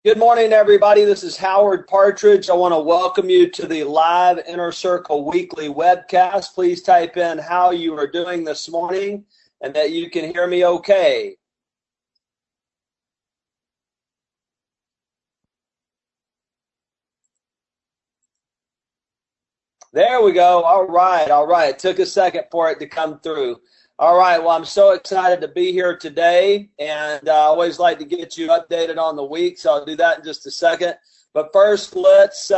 Good morning, everybody. This is Howard Partridge. I want to welcome you to the live Inner Circle weekly webcast. Please type in how you are doing this morning and that you can hear me okay. There we go. All right. It took a second for it to come through. All right. Well, I'm so excited to be here today, and I always like to get you updated on the week, so I'll do that in just a second. But first, let's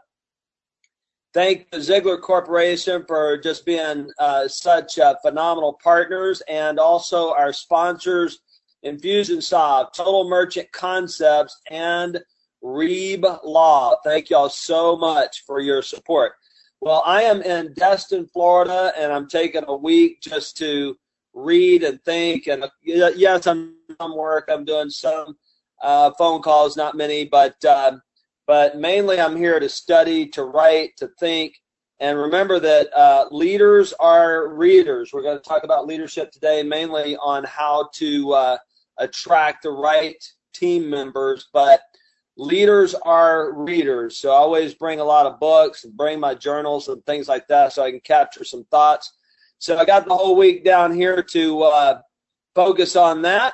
thank the Ziegler Corporation for just being such phenomenal partners, and also our sponsors, Infusionsoft, Total Merchant Concepts, and Reeb Law. Thank y'all so much for your support. Well, I am in Destin, Florida, and I'm taking a week just to read and think. And yes, I'm on work. I'm doing some phone calls, not many, but mainly I'm here to study, to write, to think. And remember that leaders are readers. We're going to talk about leadership today, mainly on how to attract the right team members, but leaders are readers, so I always bring a lot of books and bring my journals and things like that so I can capture some thoughts. So I got the whole week down here to focus on that,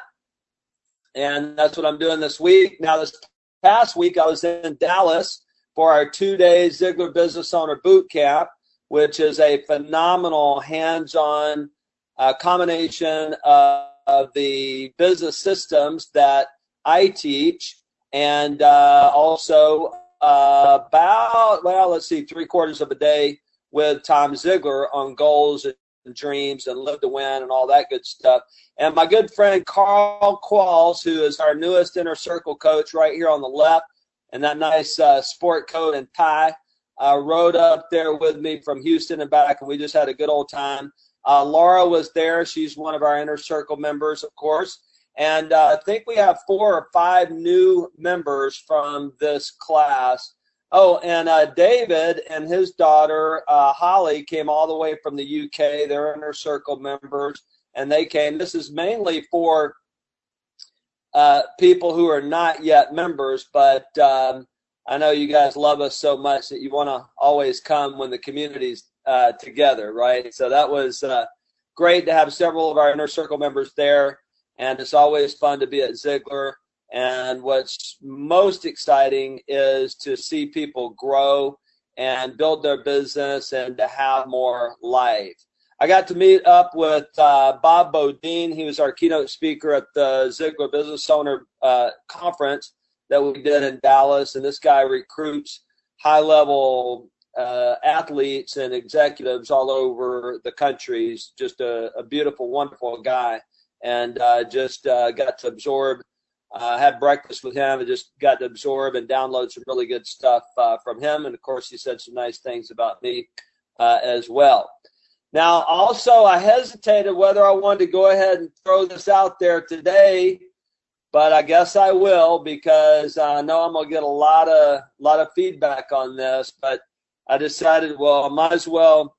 and that's what I'm doing this week. Now, this past week I was in Dallas for our 2-day Ziegler Business Owner Boot Camp, which is a phenomenal hands-on combination of the business systems that I teach, and also about, well, let's see, 3/4 of a day with Tom Ziegler on goals and dreams and live to win and all that good stuff. And my good friend Carl Qualls, who is our newest Inner Circle coach right here on the left, and that nice sport coat and tie, rode up there with me from Houston and back, and we just had a good old time. Laura was there. She's one of our Inner Circle members, of course. And I think we have 4 or 5 new members from this class. Oh, and David and his daughter, Holly, came all the way from the UK. They're Inner Circle members, and they came. This is mainly for people who are not yet members, but I know you guys love us so much that you want to always come when the community's together, right? So that was great to have several of our Inner Circle members there. And it's always fun to be at Ziegler. And what's most exciting is to see people grow and build their business and to have more life. I got to meet up with Bob Bodine. He was our keynote speaker at the Ziegler Business Owner Conference that we did in Dallas. And this guy recruits high-level athletes and executives all over the country. He's just a beautiful, wonderful guy. And just got to absorb, had breakfast with him and just got to absorb and download some really good stuff from him. And, of course, he said some nice things about me as well. Now, also, I hesitated whether I wanted to go ahead and throw this out there today, but I guess I will because I know I'm going to get a lot of feedback on this. But I decided, well, I might as well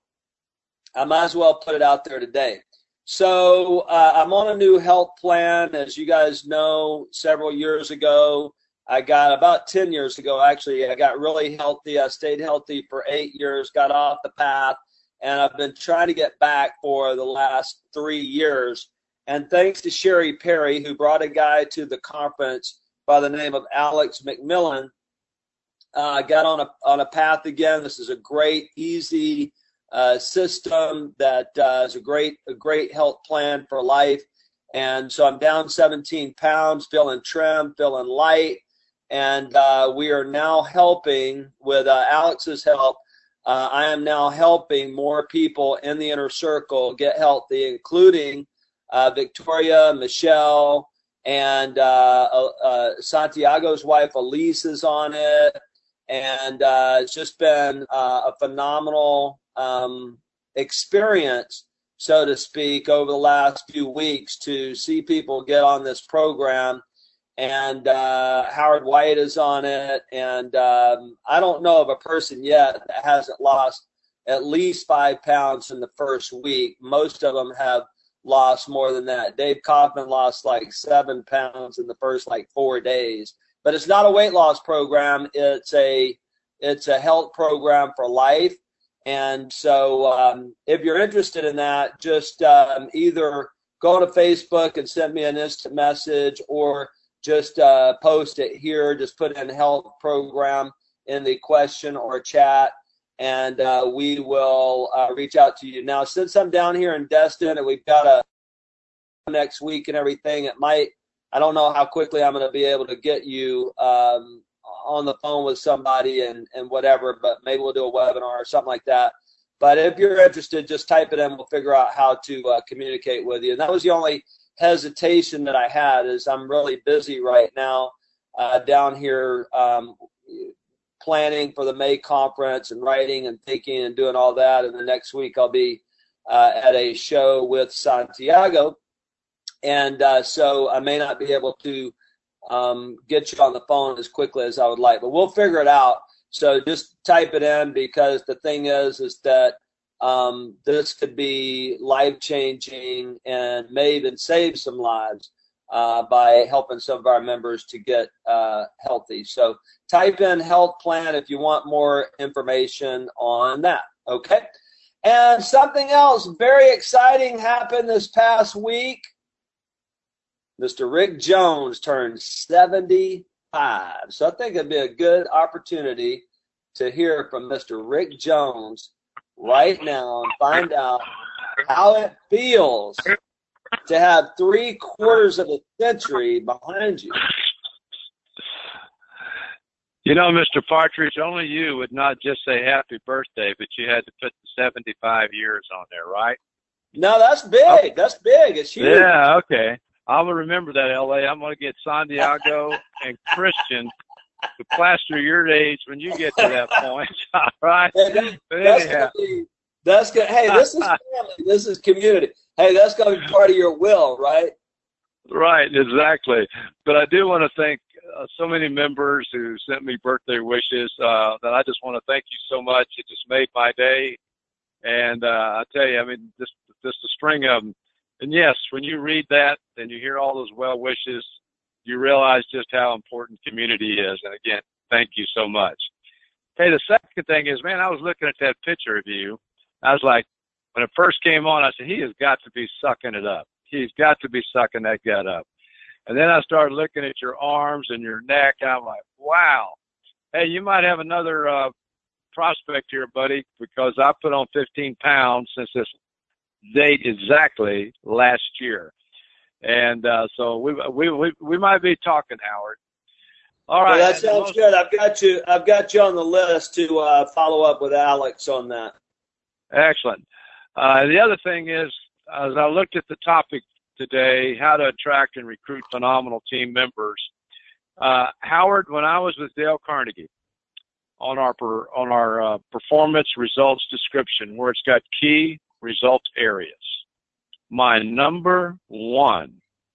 put it out there today. So I'm on a new health plan. As you guys know, several years ago, about 10 years ago, actually, I got really healthy. I stayed healthy for 8 years, got off the path, and I've been trying to get back for the last 3 years. And thanks to Sherry Perry, who brought a guy to the conference by the name of Alex McMillan, I got on a path again. This is a great, easy system that is a great health plan for life. And so I'm down 17 pounds, feeling trim, feeling light. And we are now helping with Alex's help. I am now helping more people in the Inner Circle get healthy, including Victoria, Michelle, and Santiago's wife, Elise, is on it. And it's just been a phenomenal experience, so to speak, over the last few weeks to see people get on this program. And Howard White is on it. And I don't know of a person yet that hasn't lost at least 5 pounds in the first week. Most of them have lost more than that. Dave Kaufman lost like 7 pounds in the first 4 days. but it's not a weight loss program. It's a health program for life. And so if you're interested in that, just either go to Facebook and send me an instant message, or just post it here. Just put in health program in the question or chat, and we will reach out to you. Now, since I'm down here in Destin and we've got a next week and everything, I don't know how quickly I'm going to be able to get you on the phone with somebody and whatever, but maybe we'll do a webinar or something like that. But if you're interested, just type it in. We'll figure out how to communicate with you. And that was the only hesitation that I had, is I'm really busy right now down here planning for the May conference and writing and thinking and doing all that. And the next week I'll be at a show with Santiago. And so I may not be able to get you on the phone as quickly as I would like, but we'll figure it out. So just type it in, because the thing is that this could be life-changing and may even save some lives by helping some of our members to get healthy. So type in health plan if you want more information on that, okay? And something else very exciting happened this past week. Mr. Rick Jones turned 75. So I think it'd be a good opportunity to hear from Mr. Rick Jones right now and find out how it feels to have 3/4 of a century behind you. You know, Mr. Partridge, only you would not just say happy birthday, but you had to put the 75 years on there, right? No, that's big. That's big. It's huge. Yeah, okay. I will remember that, L.A. I'm going to get Santiago and Christian to plaster your age when you get to that point. All right? Hey, that's good. Hey, this is family. This is community. Hey, that's going to be part of your will, right? Right, exactly. But I do want to thank so many members who sent me birthday wishes that I just want to thank you so much. It just made my day. And I tell you, I mean, just a string of them. And yes, when you read that and you hear all those well wishes, you realize just how important community is. And again, thank you so much. Hey, the second thing is, man, I was looking at that picture of you. I was like, when it first came on, I said, he has got to be sucking it up. He's got to be sucking that gut up. And then I started looking at your arms and your neck, and I'm like, wow. Hey, you might have another prospect here, buddy, because I put on 15 pounds since this date exactly last year. And so we might be talking, Howard. All right. Well, that sounds good. I've got you on the list to follow up with Alex on that. Excellent. The other thing is, as I looked at the topic today, how to attract and recruit phenomenal team members. Howard, when I was with Dale Carnegie on our performance results description, where it's got key result areas, my number one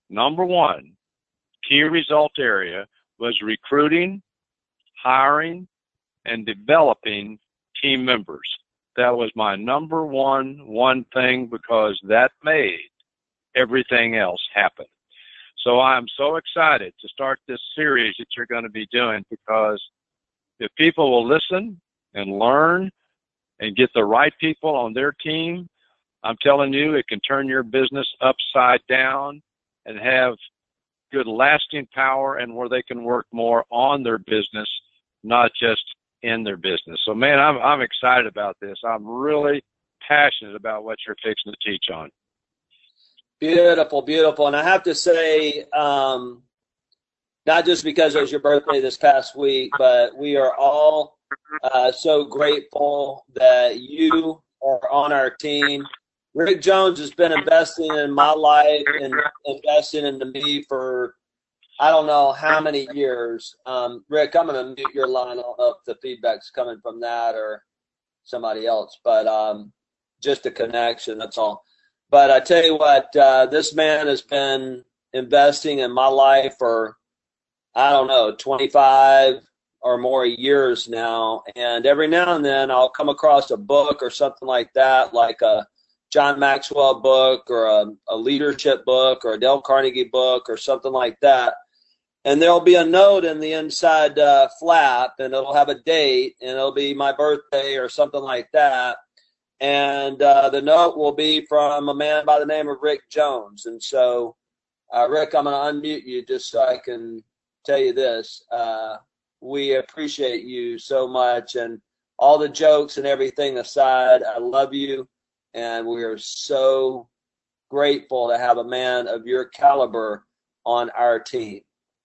key result area was recruiting, hiring, and developing team members. That was my number one thing, because that made everything else happen. So I'm so excited to start this series that you're going to be doing, because if people will listen and learn and get the right people on their team, I'm telling you, it can turn your business upside down and have good lasting power, and where they can work more on their business, not just in their business. So, man, I'm excited about this. I'm really passionate about what you're fixing to teach on. Beautiful, beautiful. And I have to say, not just because it was your birthday this past week, but we are all so grateful that you are on our team. Rick Jones has been investing in my life and investing into me for I don't know how many years. Rick, I'm going to mute your line. I don't know if the feedback's coming from that or somebody else, but just a connection, that's all. But I tell you what, this man has been investing in my life for, I don't know, 25 or more years now. And every now and then I'll come across a book or something like that, like a John Maxwell book or a leadership book or a Dale Carnegie book or something like that. And there'll be a note in the inside flap, and it'll have a date, and it'll be my birthday or something like that. And the note will be from a man by the name of Rick Jones. And so, Rick, I'm going to unmute you just so I can tell you this. We appreciate you so much, and all the jokes and everything aside, I love you, and we are so grateful to have a man of your caliber on our team.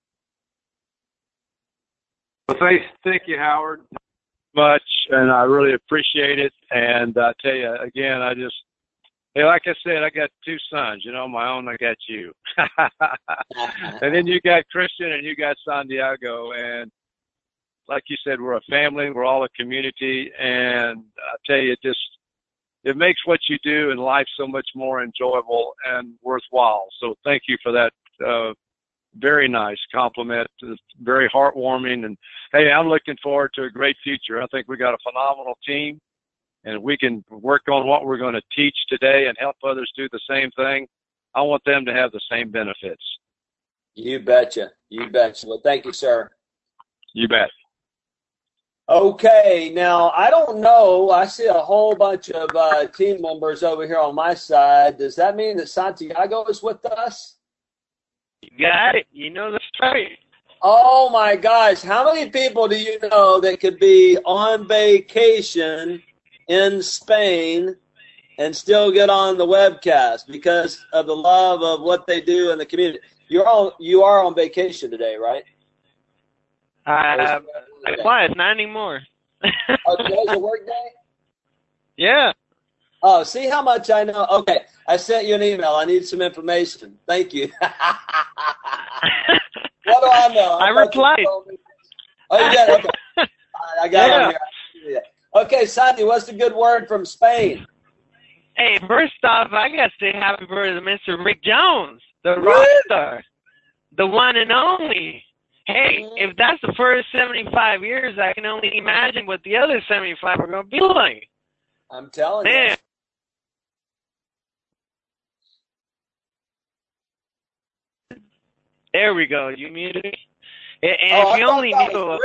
Well, thank you, Howard, much, and I really appreciate it. And I tell you again, hey, like I said, I got two sons. You know, my own. I got you, and then you got Christian, and you got Santiago. And like you said, we're a family. We're all a community, and I tell you, it makes what you do in life so much more enjoyable and worthwhile. So thank you for that. Very nice compliment. It's very heartwarming. And hey, I'm looking forward to a great future. I think we got a phenomenal team, and we can work on what we're going to teach today and help others do the same thing. I want them to have the same benefits. You betcha. You betcha. Well, thank you, sir. You bet. Okay, now I don't know. I see a whole bunch of team members over here on my side. Does that mean that Santiago is with us? You got it. You know the story. Oh my gosh. How many people do you know that could be on vacation in Spain and still get on the webcast because of the love of what they do in the community? You are on vacation today, right? I was, not anymore. Oh, today's a work day? Yeah. Oh, see how much I know? Okay, I sent you an email. I need some information. Thank you. What do I know? I replied. Oh, you did? Okay. I got it here. Okay, Sandy, what's the good word from Spain? Hey, first off, I got to say happy birthday to Mr. Rick Jones, the rock star, the one and only. Hey, if that's the first 75 years, I can only imagine what the other 75 are going to be like. I'm telling you. There we go. You muted me. And if you only knew.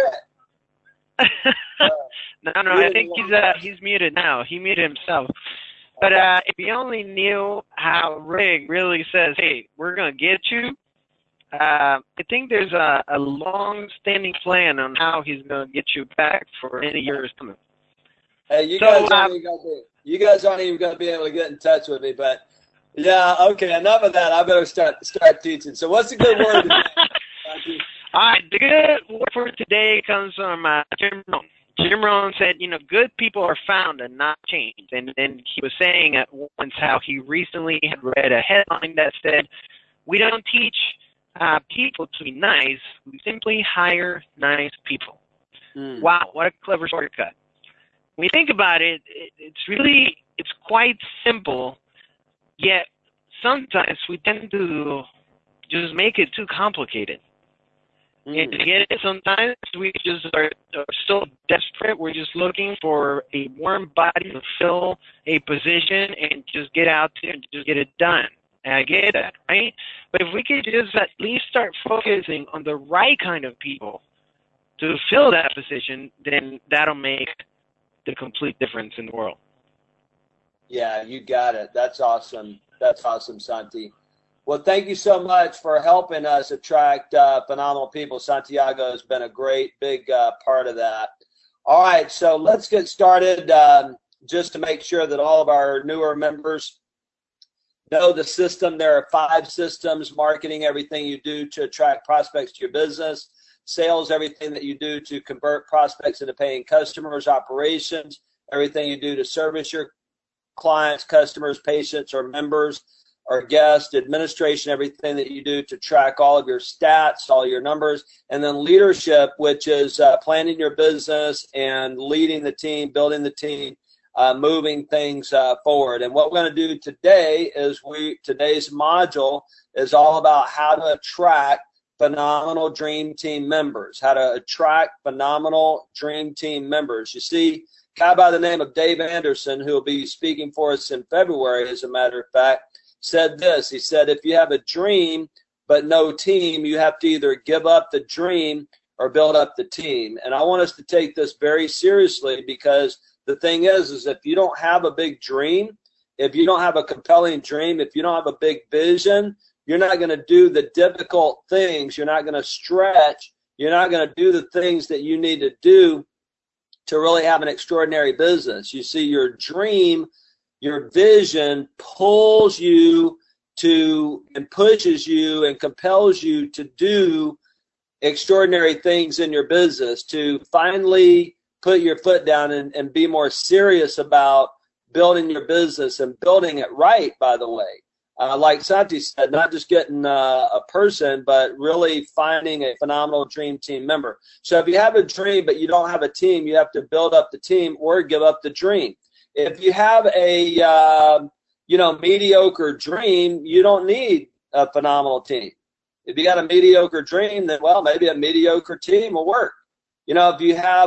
No, I think he's muted now. He muted himself. But if you only knew how Rick really says, hey, we're going to get you, I think there's a long-standing plan on how he's going to get you back for any years coming. Hey, you guys aren't even going to be able to get in touch with me, but yeah, okay, enough of that. I better start teaching. So what's a good word today? All right, the good word for today comes from Jim Rohn. Jim Rohn said, good people are found and not changed. And he was saying at once how he recently had read a headline that said, we don't teach people to be nice. We simply hire nice people. Wow, what a clever shortcut. When you think about it, it's quite simple, yet sometimes we tend to just make it too complicated. And to get it, sometimes we just are so desperate, we're just looking for a warm body to fill a position and just get out there and just get it done. And I get that, right? But if we could just at least start focusing on the right kind of people to fill that position, then that'll make the complete difference in the world. Yeah, you got it. That's awesome. That's awesome, Santi. Well, thank you so much for helping us attract phenomenal people. Santiago has been a great, big part of that. All right, so let's get started just to make sure that all of our newer members know the system. There are 5 systems: marketing, everything you do to attract prospects to your business; sales, everything that you do to convert prospects into paying customers; operations, everything you do to service your clients, customers, patients, or members or guests; administration, everything that you do to track all of your stats, all your numbers; and then leadership, which is planning your business and leading the team, building the team, moving things forward. And what we're going to do today is today's module is all about how to attract phenomenal dream team members, how to attract phenomenal dream team members. You see, a guy by the name of Dave Anderson, who will be speaking for us in February, as a matter of fact, said this. He said, if you have a dream, but no team, you have to either give up the dream or build up the team. And I want us to take this very seriously, because the thing is if you don't have a big dream, if you don't have a compelling dream, if you don't have a big vision, you're not going to do the difficult things. You're not going to stretch. You're not going to do the things that you need to do to really have an extraordinary business. You see, your dream, your vision pulls you to and pushes you and compels you to do extraordinary things in your business, to finally put your foot down and be more serious about building your business and building it right, by the way. Like Santi said, not just getting a person, but really finding a phenomenal dream team member. So if you have a dream but you don't have a team, you have to build up the team or give up the dream. If you have a mediocre dream, you don't need a phenomenal team. If you got a mediocre dream, then maybe a mediocre team will work. If you have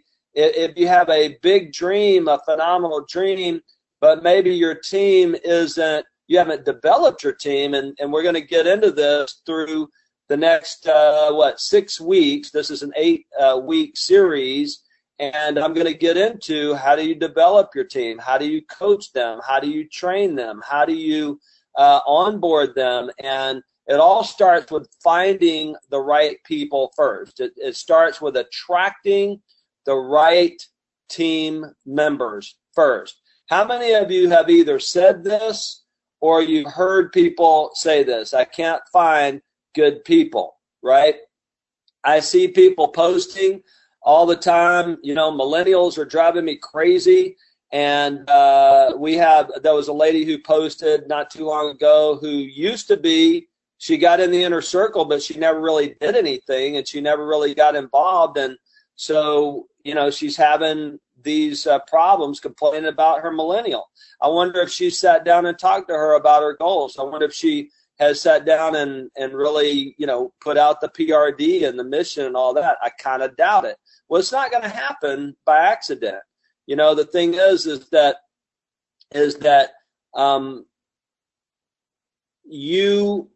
a big dream, a phenomenal dream, but maybe your team isn't, you haven't developed your team, and we're going to get into this through the next 6 weeks. This is an 8-week series, and I'm going to get into how do you develop your team, how do you coach them, how do you train them, how do you onboard them, and it all starts with finding the right people first. It starts with attracting the right team members first. How many of you have either said this or you've heard people say this? I can't find good people, right? I see people posting all the time, millennials are driving me crazy. And there was a lady who posted not too long ago who used to be, she got in the inner circle, but she never really did anything and she never really got involved. And so, she's having these problems complaining about her millennial. I wonder if she sat down and talked to her about her goals. I wonder if she has sat down and really, put out the PRD and the mission and all that. I kind of doubt it. Well, it's not going to happen by accident. The thing is that you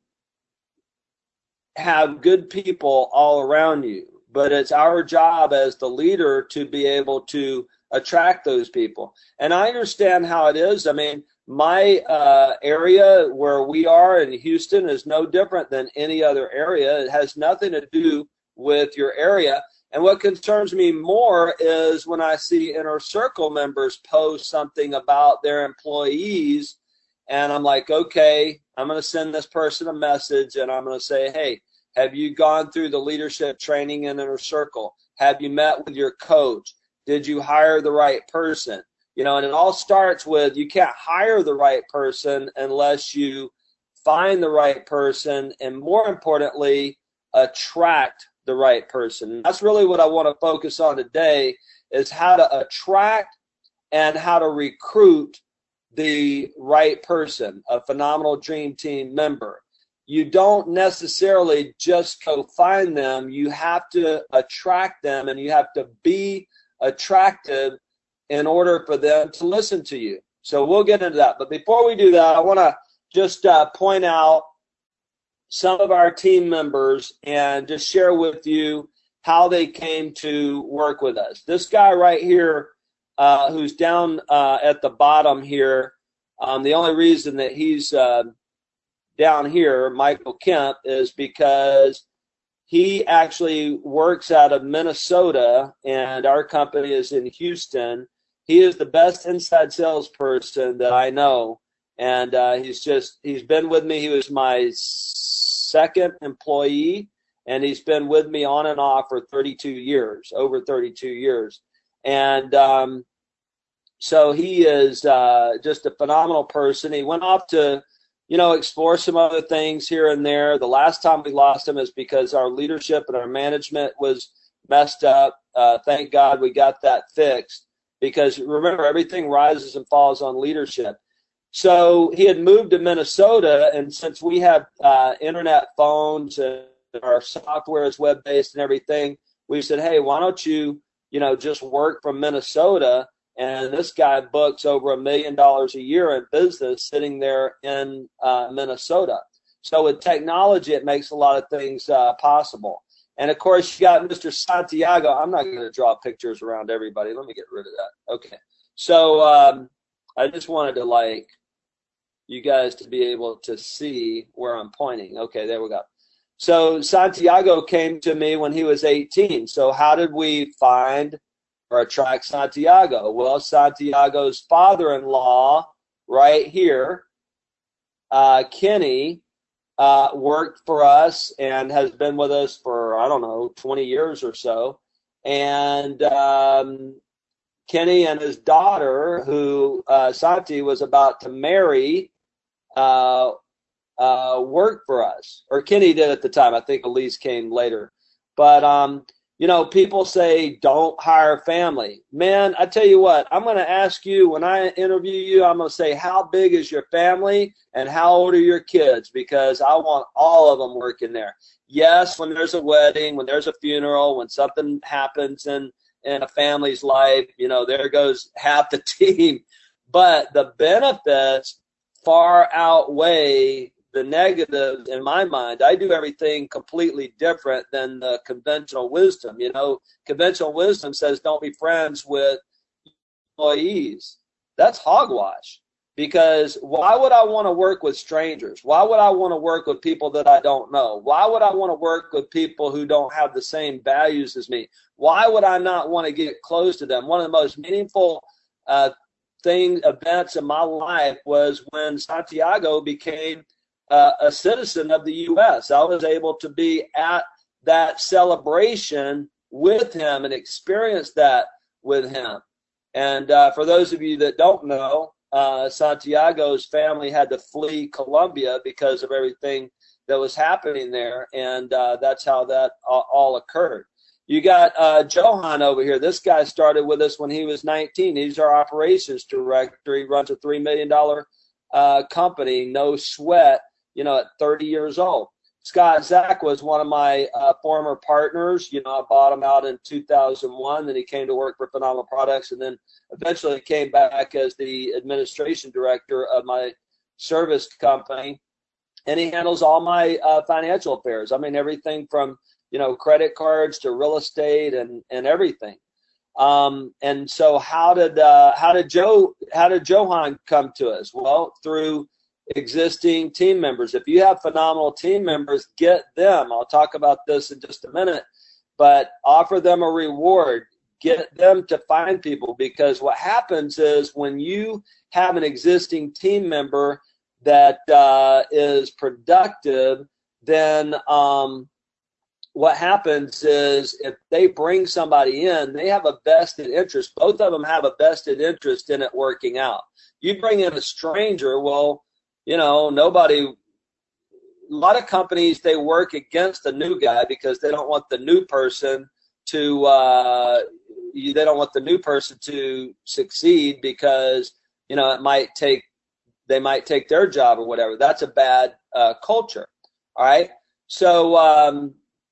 have good people all around you, but it's our job as the leader to be able to attract those people. And I understand how it is. I mean, my area where we are in Houston is no different than any other area. It has nothing to do with your area. And what concerns me more is when I see inner circle members post something about their employees, and I'm like, okay, I'm going to send this person a message, and I'm going to say, hey, have you gone through the leadership training in inner circle? Have you met with your coach? Did you hire the right person? And it all starts with, you can't hire the right person unless you find the right person, and more importantly, attract the right person. That's really what I want to focus on today, is how to attract and how to recruit the right person, a phenomenal dream team member. You don't necessarily just go find them. You have to attract them, and you have to be attractive in order for them to listen to you. So we'll get into that. But before we do that, I want to just point out some of our team members and just share with you how they came to work with us. This guy right here, who's down at the bottom here, the only reason that he's down here, Michael Kemp, is because he actually works out of Minnesota, and our company is in Houston. He is the best inside salesperson that I know, and he's been with me. He was my second employee, and he's been with me on and off for 32 years, over 32 years. And so he is just a phenomenal person. He went off to explore some other things here and there. The last time we lost him is because our leadership and our management was messed up. Thank God we got that fixed, because remember, everything rises and falls on leadership. So he had moved to Minnesota, and since we have internet phones and our software is web-based and everything, we said, hey, why don't you, just work from Minnesota? And this guy books over $1 million a year in business sitting there in Minnesota. So with technology, it makes a lot of things possible. And of course, you got Mr. Santiago. I'm not going to draw pictures around everybody. Let me get rid of that. Okay. So I just wanted to you guys to be able to see where I'm pointing. Okay, there we go. So Santiago came to me when he was 18. So how did we find or attract Santiago? Well, Santiago's father-in-law right here, Kenny, worked for us and has been with us for, I don't know, 20 years or so. And Kenny and his daughter, who Santi was about to marry, worked for us. Or Kenny did at the time. I think Elise came later. But, people say don't hire family. Man, I tell you what, I'm going to ask you when I interview you, I'm going to say, how big is your family and how old are your kids? Because I want all of them working there. Yes, when there's a wedding, when there's a funeral, when something happens in a family's life, there goes half the team. But the benefits far outweigh the negatives in my mind. I do everything completely different than the conventional wisdom. Conventional wisdom says don't be friends with employees. That's hogwash. Because why would I want to work with strangers? Why would I want to work with people that I don't know? Why would I want to work with people who don't have the same values as me? Why would I not want to get close to them? One of the most meaningful events in my life was when Santiago became a citizen of the U.S. I was able to be at that celebration with him and experience that with him. And for those of you that don't know, Santiago's family had to flee Colombia because of everything that was happening there, and that's how that all occurred. You got Johan over here. This guy started with us when he was 19. He's our operations director. He runs a $3 million company, no sweat, at 30 years old. Scott Zach was one of my former partners. I bought him out in 2001. Then he came to work for Phenomenal Products, and then eventually came back as the administration director of my service company. And he handles all my financial affairs. I mean, everything from credit cards to real estate and everything. And so how did Johan come to us? Well, through existing team members. If you have phenomenal team members, get them. I'll talk about this in just a minute, but offer them a reward. Get them to find people, because what happens is when you have an existing team member that is productive, then what happens is if they bring somebody in, they have a vested interest. Both of them have a vested interest in it working out. You bring in a stranger, well, a lot of companies, they work against the new guy because they don't want the new person to succeed because, they might take their job or whatever. That's a bad culture. All right. So,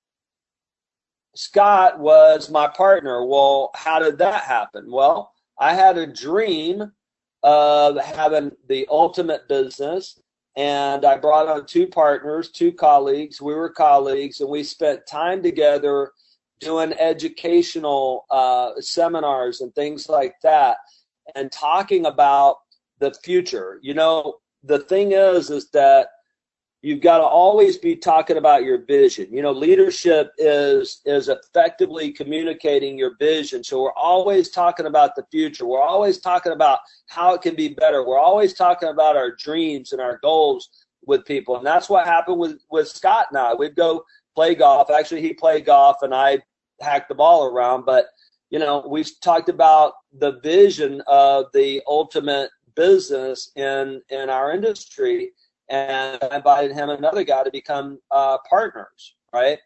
Scott was my partner. Well, how did that happen? Well, I had a dream of having the ultimate business, and I brought on two partners, two colleagues. We were colleagues, and we spent time together doing educational seminars and things like that, and talking about the future. The thing is that you've got to always be talking about your vision. Leadership is effectively communicating your vision. So we're always talking about the future. We're always talking about how it can be better. We're always talking about our dreams and our goals with people. And that's what happened with Scott and I. We'd go play golf. Actually, he played golf and I hacked the ball around. But, we talked about the vision of the ultimate business in our industry. And I invited him and another guy to become partners, right?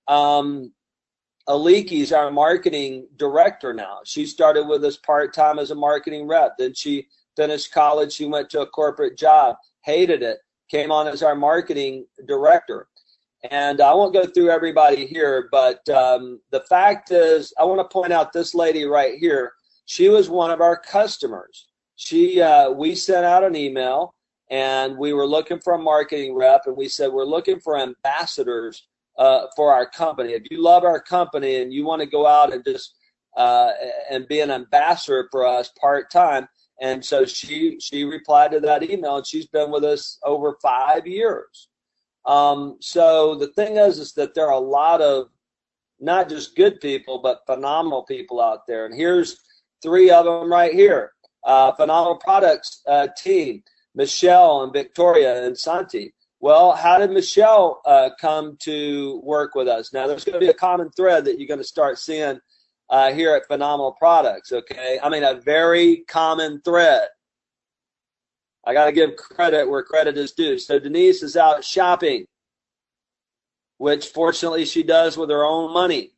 Aliki's our marketing director now. She started with us part-time as a marketing rep. Then she finished college. She went to a corporate job, hated it, came on as our marketing director. And I won't go through everybody here, but the fact is, I want to point out this lady right here. She was one of our customers. We sent out an email, and we were looking for a marketing rep, and we said, we're looking for ambassadors for our company. If you love our company and you want to go out and just and be an ambassador for us part-time. And so she replied to that email, and she's been with us over 5 years. So the thing is that there are a lot of not just good people, but phenomenal people out there. And here's 3 of them right here. Phenomenal Products team, Michelle and Victoria and Santi. Well, how did Michelle come to work with us? Now, there's going to be a common thread that you're going to start seeing here at Phenomenal Products, okay? I mean, a very common thread. I got to give credit where credit is due. So Denise is out shopping, which fortunately she does with her own money.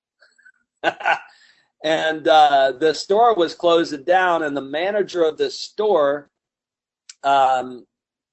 And the store was closing down, and the manager of the store was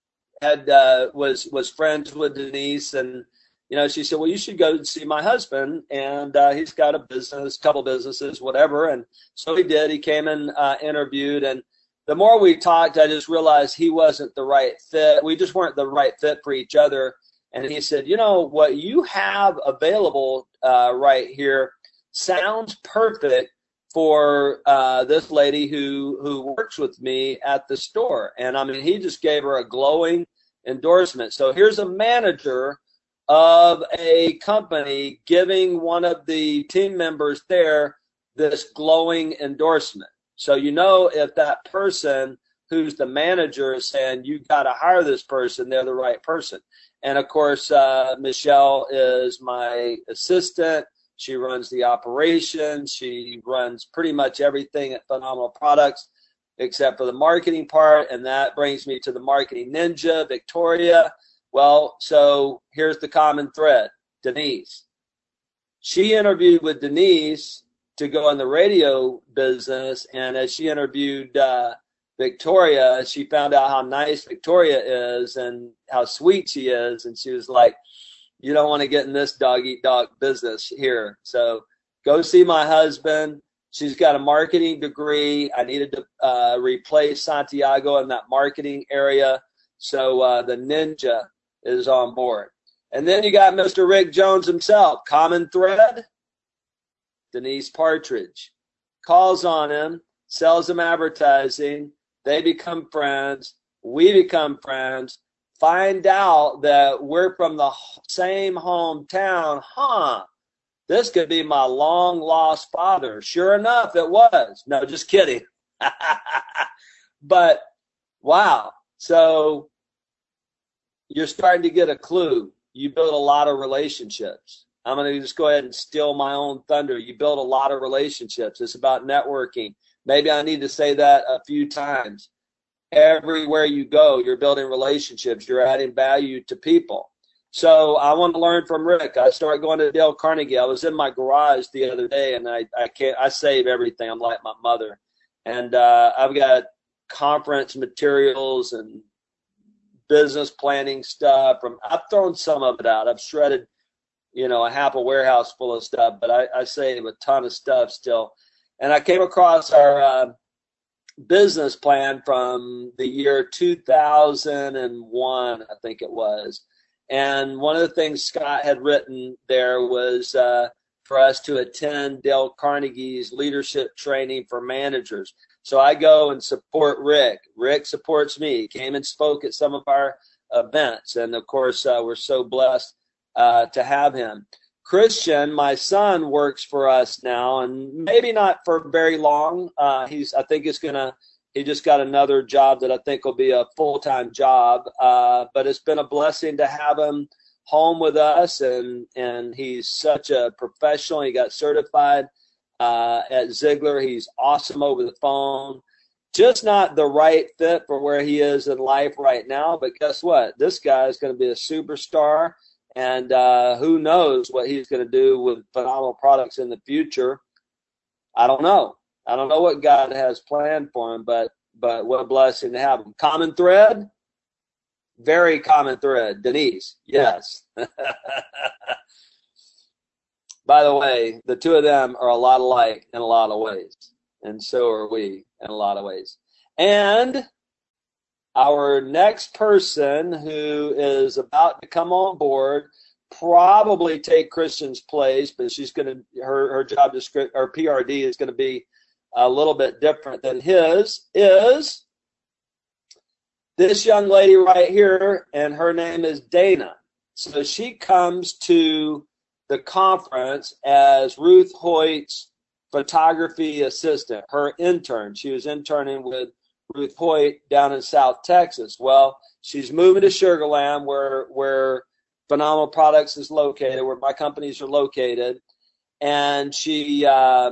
friends with Denise, and she said, well, you should go and see my husband, and he's got a couple businesses, whatever. And so he did. He came and interviewed, and the more we talked, I just realized he wasn't the right fit. We just weren't the right fit for each other. And he said, what you have available right here sounds perfect for this lady who works with me at the store. And I mean, he just gave her a glowing endorsement. So here's a manager of a company giving one of the team members there this glowing endorsement. So if that person who's the manager is saying, you got to hire this person, they're the right person. And of course, Michelle is my assistant. She runs the operation. She runs pretty much everything at Phenomenal Products except for the marketing part. And that brings me to the marketing ninja, Victoria. Well, so here's the common thread, Denise. She interviewed with Denise to go in the radio business, and as she interviewed Victoria, she found out how nice Victoria is and how sweet she is, and she was like, you don't want to get in this dog-eat-dog business here. So go see my husband. She's got a marketing degree. I needed to replace Santiago in that marketing area. So the ninja is on board. And then you got Mr. Rick Jones himself. Common thread, Denise Partridge. Calls on him, sells him advertising. They become friends. We become friends. Find out that we're from the same hometown. This could be my long-lost father. Sure enough, it was. No, just kidding. But, wow. So you're starting to get a clue. You build a lot of relationships. I'm going to just go ahead and steal my own thunder. You build a lot of relationships. It's about networking. Maybe I need to say that a few times. Everywhere you go, you're building relationships. You're adding value to people. So I want to learn from Rick. I started going to Dale Carnegie. I was in my garage the other day, and I save everything. I'm like my mother. And I've got conference materials and business planning stuff. I've thrown some of it out. I've shredded, a half a warehouse full of stuff, but I save a ton of stuff still. And I came across our business plan from the year 2001, I think it was. And one of the things Scott had written there was for us to attend Dale Carnegie's leadership training for managers. So I go and support Rick. Rick supports me. He came and spoke at some of our events. And, of course, we're so blessed to have him. Christian, my son, works for us now, and maybe not for very long. He just got another job that I think will be a full-time job. But it's been a blessing to have him home with us, and he's such a professional. He got certified at Ziegler. He's awesome over the phone. Just not the right fit for where he is in life right now. But guess what? This guy is going to be a superstar. And who knows what he's going to do with Phenomenal Products in the future. I don't know. I don't know what God has planned for him, but what a blessing to have him. Common thread? Very common thread. Denise, yes. By the way, the two of them are a lot alike in a lot of ways. And so are we in a lot of ways. And our next person who is about to come on board, probably take Christian's place, but she's going to, her job description, or PRD is going to be a little bit different than his, is this young lady right here, and her name is Dana. So she comes to the conference as Ruth Hoyt's photography assistant, her intern. She was interning with Ruth Hoyt down in South Texas. Well, she's moving to Sugar Land, where Phenomenal Products is located, where my companies are located. And she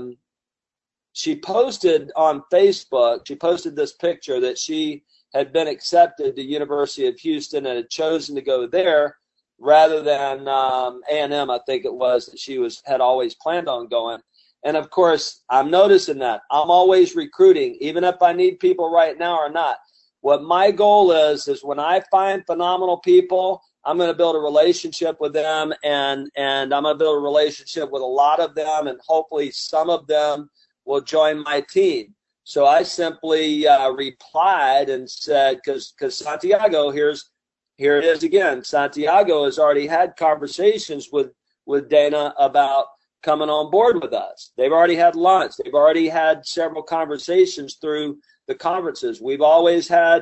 posted on Facebook, she posted this picture that she had been accepted to University of Houston and had chosen to go there rather than A&M, I think it was, that she had always planned on going. And, of course, I'm noticing that. I'm always recruiting, even if I need people right now or not. What my goal is when I find phenomenal people, I'm going to build a relationship with them, and I'm going to build a relationship with a lot of them, and hopefully some of them will join my team. So I simply replied and said, because Santiago, here it is again. Santiago has already had conversations with Dana about coming on board with us. They've already had lunch. They've already had several conversations through the conferences. We've always had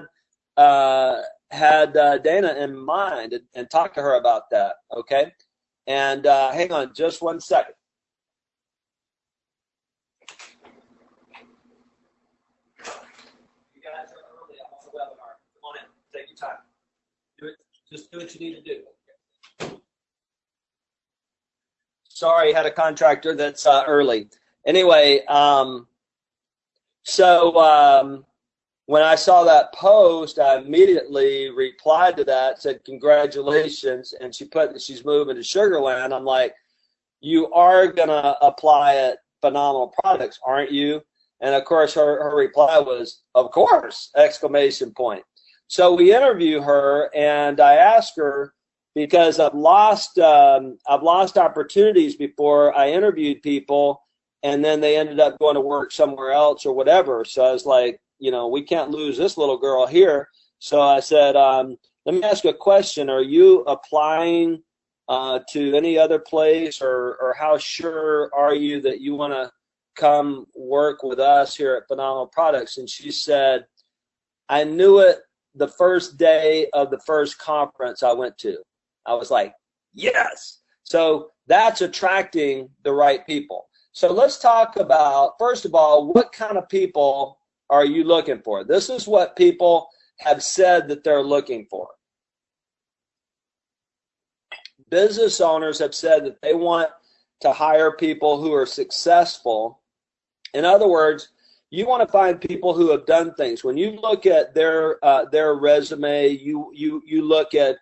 Dana in mind and talked to her about that. Okay, and hang on just one second. You guys are early on the webinar. Come on in. Take your time. Do it. Just do what you need to do. Sorry, had a contractor that's early. Anyway, so when I saw that post, I immediately replied to that, said congratulations, and she put that she's moving to Sugar Land. I'm like, you are gonna apply at Phenomenal Products, aren't you? And of course, her reply was, of course! Exclamation point. So we interview her, and I ask her, because I've lost opportunities before. I interviewed people, and then they ended up going to work somewhere else or whatever. So I was like, we can't lose this little girl here. So I said, let me ask you a question. Are you applying to any other place, or how sure are you that you want to come work with us here at Phenomenal Products? And she said, I knew it the first day of the first conference I went to. I was like, yes. So that's attracting the right people. So let's talk about, first of all, what kind of people are you looking for? This is what people have said that they're looking for. Business owners have said that they want to hire people who are successful. In other words, you want to find people who have done things. When you look at their resume, you look at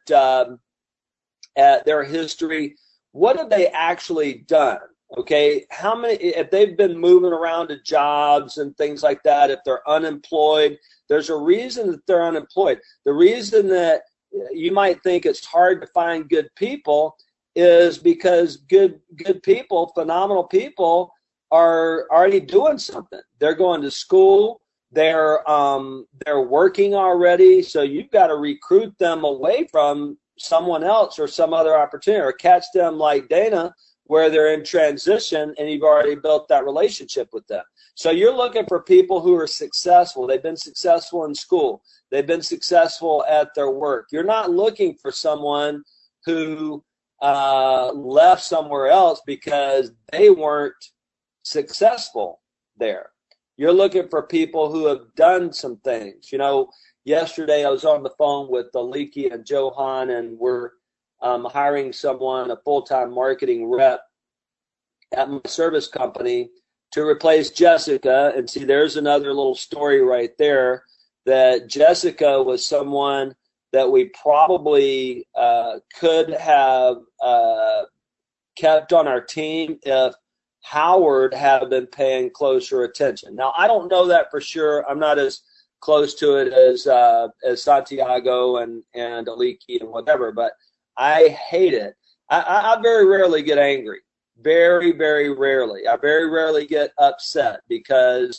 their history. What have they actually done? Okay, how many, if they've been moving around to jobs and things like that, if they're unemployed, there's a reason that they're unemployed. The reason that you might think it's hard to find good people is because good people, phenomenal people, are already doing something. They're going to school. They're working already. So you've got to recruit them away from someone else or some other opportunity, or catch them like Dana, where they're in transition and you've already built that relationship with them. So you're looking for people who are successful. They've been successful in school. They've been successful at their work. You're not looking for someone who left somewhere else because they weren't successful there. You're looking for people who have done some things. Yesterday I was on the phone with Aliki and Johan, and we're hiring someone, a full-time marketing rep at my service company, to replace Jessica. And see, there's another little story right there, that Jessica was someone that we probably could have kept on our team if Howard had been paying closer attention. Now, I don't know that for sure. I'm not as close to it as Santiago and Aliki and whatever, but I hate it. I very rarely get angry. Very, very rarely. I very rarely get upset, because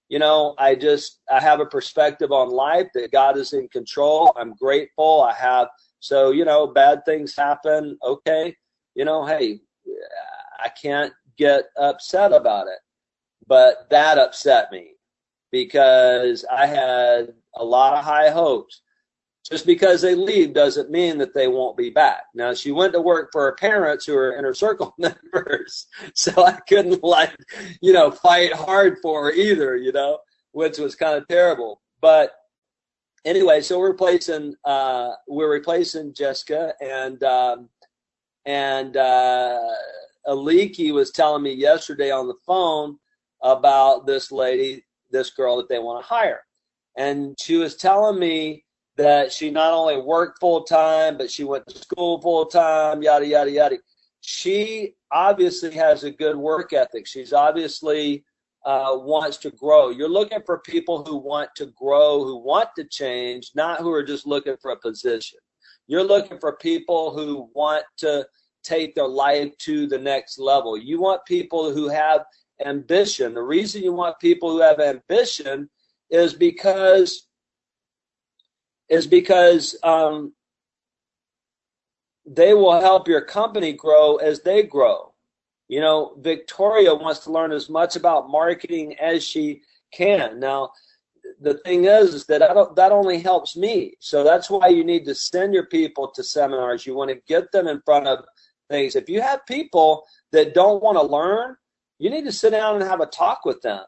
I have a perspective on life that God is in control. I'm grateful. So, bad things happen. Okay. Hey, I can't get upset about it. But that upset me because I had a lot of high hopes. Just because they leave doesn't mean that they won't be back. Now, she went to work for her parents who are inner circle members, so I couldn't fight hard for her either, which was kind of terrible. But anyway, so we're replacing Jessica, and Aliki was telling me yesterday on the phone about this girl that they want to hire. And she was telling me that she not only worked full-time, but she went to school full-time, yada, yada, yada. She obviously has a good work ethic. She's obviously wants to grow. You're looking for people who want to grow, who want to change, not who are just looking for a position. You're looking for people who want to take their life to the next level. You want people who have ambition. The reason you want people who have ambition is because they will help your company grow as they grow. Victoria wants to learn as much about marketing as she can. Now, the thing is that that only helps me. So that's why you need to send your people to seminars. You want to get them in front of things. If you have people that don't want to learn, you need to sit down and have a talk with them.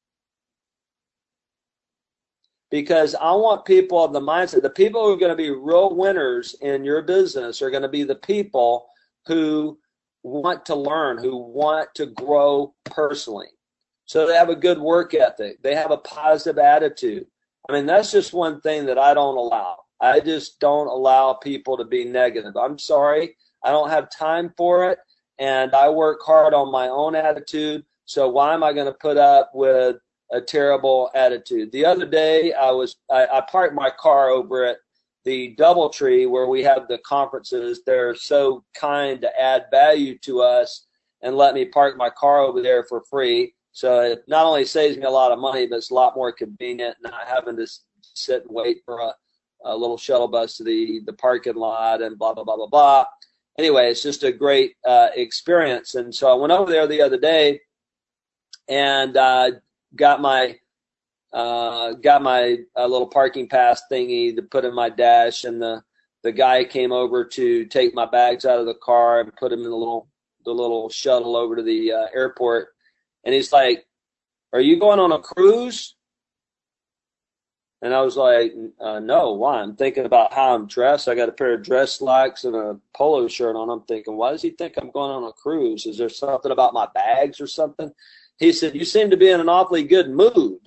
Because I want people of the mindset, the people who are going to be real winners in your business are going to be the people who want to learn, who want to grow personally. So they have a good work ethic. They have a positive attitude. I mean, that's just one thing that I don't allow. I just don't allow people to be negative. I'm sorry. I don't have time for it. And I work hard on my own attitude. So why am I going to put up with a terrible attitude? The other day, I parked my car over at the DoubleTree where we have the conferences. They're so kind to add value to us and let me park my car over there for free. So it not only saves me a lot of money, but it's a lot more convenient, not having to sit and wait for a little shuttle bus to the parking lot and blah, blah, blah, blah, blah. Anyway, it's just a great experience. And so I went over there the other day and got my little parking pass thingy to put in my dash, and the guy came over to take my bags out of the car and put them in the little shuttle over to the airport. And he's like, "Are you going on a cruise?" And I was like, "No, why?" I'm thinking about how I'm dressed. I got a pair of dress slacks and a polo shirt on. I'm thinking, why does he think I'm going on a cruise? Is there something about my bags or something? He said, "You seem to be in an awfully good mood."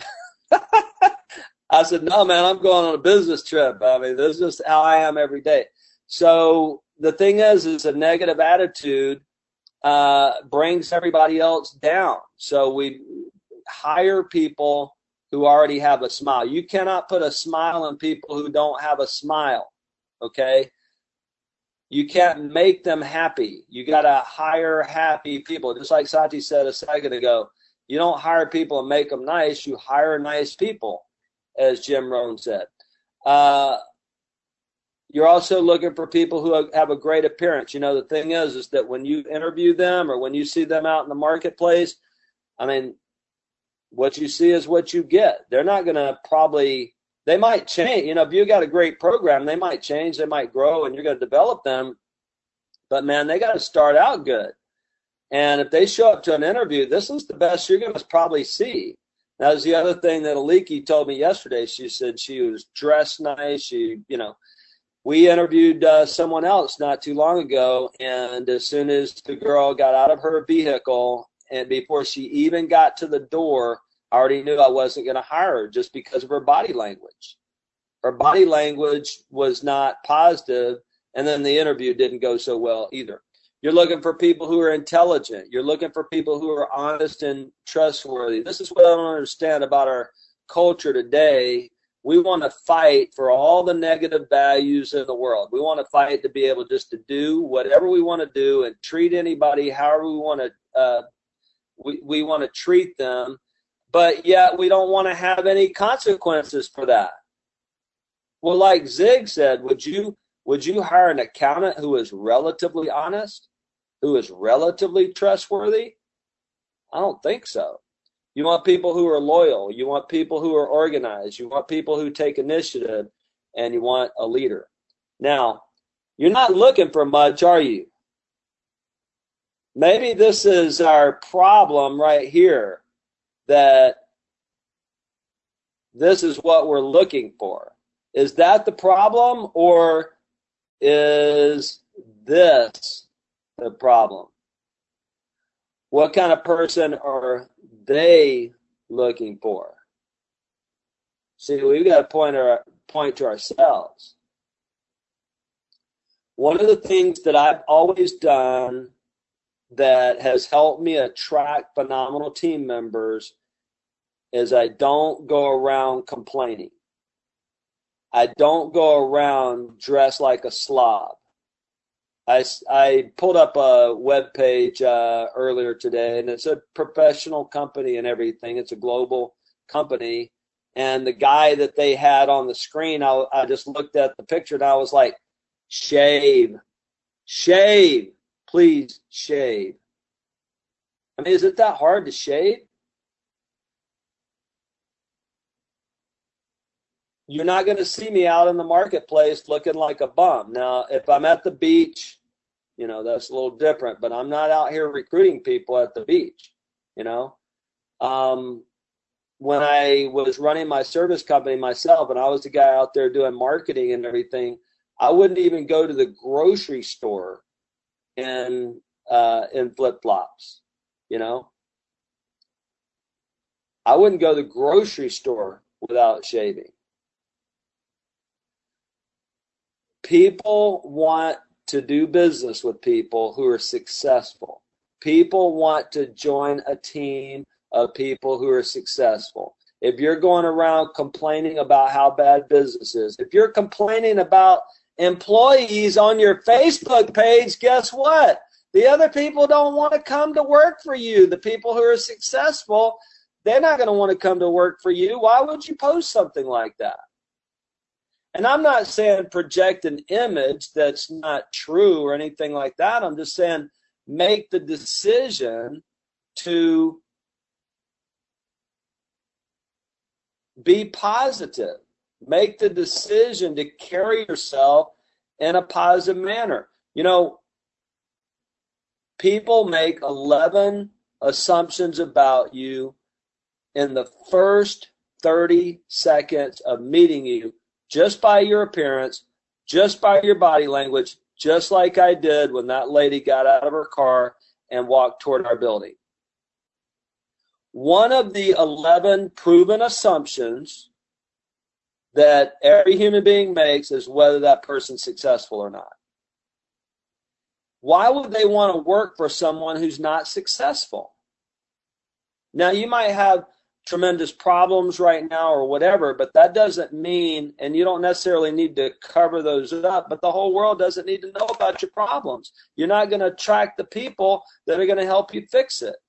I said, "No, man, I'm going on a business trip. I mean, this is just how I am every day." So the thing is a negative attitude brings everybody else down. So we hire people who already have a smile. You cannot put a smile on people who don't have a smile, okay? You can't make them happy. You got to hire happy people. Just like Sati said a second ago, you don't hire people and make them nice. You hire nice people, as Jim Rohn said. You're also looking for people who have a great appearance. The thing is that when you interview them or when you see them out in the marketplace, I mean, what you see is what you get. They're not going to they might change. If you got a great program, they might change, they might grow, and you're going to develop them. But, man, they got to start out good. And if they show up to an interview, this is the best you're going to probably see. That was the other thing that Aliki told me yesterday. She said she was dressed nice. We interviewed someone else not too long ago, and as soon as the girl got out of her vehicle and before she even got to the door, I already knew I wasn't going to hire her just because of her body language. Her body language was not positive, and then the interview didn't go so well either. You're looking for people who are intelligent. You're looking for people who are honest and trustworthy. This is what I don't understand about our culture today. We want to fight for all the negative values in the world. We want to fight to be able just to do whatever we want to do and treat anybody however we want to. We want to treat them. but yet we don't want to have any consequences for that. Well, like Zig said, would you hire an accountant who is relatively honest, who is relatively trustworthy? I don't think so. You want people who are loyal. You want people who are organized. You want people who take initiative, and you want a leader. Now, you're not looking for much, are you? Maybe this is our problem right here, that this is what we're looking for. Is that the problem, or is this the problem? What kind of person are they looking for? See, we've got to point to ourselves. One of the things that I've always done that has helped me attract phenomenal team members is I don't go around complaining. I don't go around dressed like a slob. I pulled up a web page earlier today, and it's a professional company and everything. It's a global company. And the guy that they had on the screen, I just looked at the picture, and I was like, shave, please shave. I mean, is it that hard to shave? You're not going to see me out in the marketplace looking like a bum. Now, if I'm at the beach, that's a little different, but I'm not out here recruiting people at the beach, When I was running my service company myself, and I was the guy out there doing marketing and everything, I wouldn't even go to the grocery store in flip-flops, I wouldn't go to the grocery store without shaving. People want to do business with people who are successful. People want to join a team of people who are successful. If you're going around complaining about how bad business is, if you're complaining about employees on your Facebook page, guess what? The other people don't want to come to work for you. The people who are successful, they're not going to want to come to work for you. Why would you post something like that? And I'm not saying project an image that's not true or anything like that. I'm just saying make the decision to be positive. Make the decision to carry yourself in a positive manner. People make 11 assumptions about you in the first 30 seconds of meeting you, just by your appearance, just by your body language, just like I did when that lady got out of her car and walked toward our building. One of the 11 proven assumptions that every human being makes is whether that person's successful or not. Why would they want to work for someone who's not successful? Now, you might have tremendous problems right now or whatever, but that doesn't mean, and you don't necessarily need to cover those up, but the whole world doesn't need to know about your problems. You're not going to attract the people that are going to help you fix it.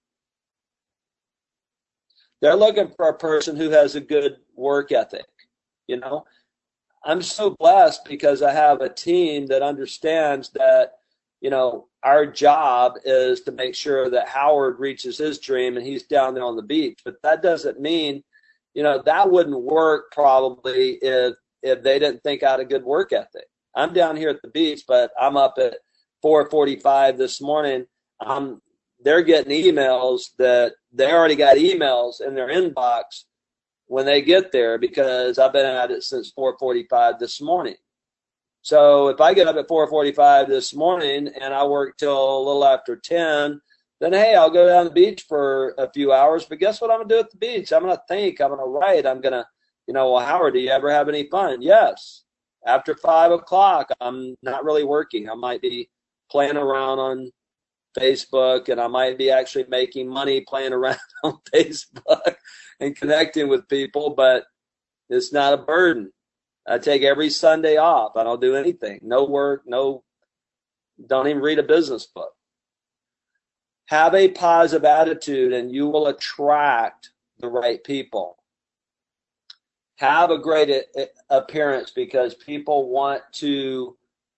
They're looking for a person who has a good work ethic. I'm so blessed because I have a team that understands that, our job is to make sure that Howard reaches his dream and he's down there on the beach. But that doesn't mean, that wouldn't work probably if they didn't think I had a good work ethic. I'm down here at the beach, but I'm up at 4:45 this morning. They're getting emails that they already got emails in their inbox when they get there because I've been at it since 4:45 this morning. So if I get up at 4:45 this morning and I work till a little after 10, then hey, I'll go down the beach for a few hours. But guess what I'm going to do at the beach? I'm going to think, I'm going to write, I'm going to, well, Howard, do you ever have any fun? Yes. After 5 o'clock, I'm not really working. I might be playing around on Facebook, and I might be actually making money playing around on Facebook and connecting with people, but it's not a burden. I take every Sunday off. I don't do anything. No work, don't even read a business book. Have a positive attitude, and you will attract the right people. Have a great appearance, because people want to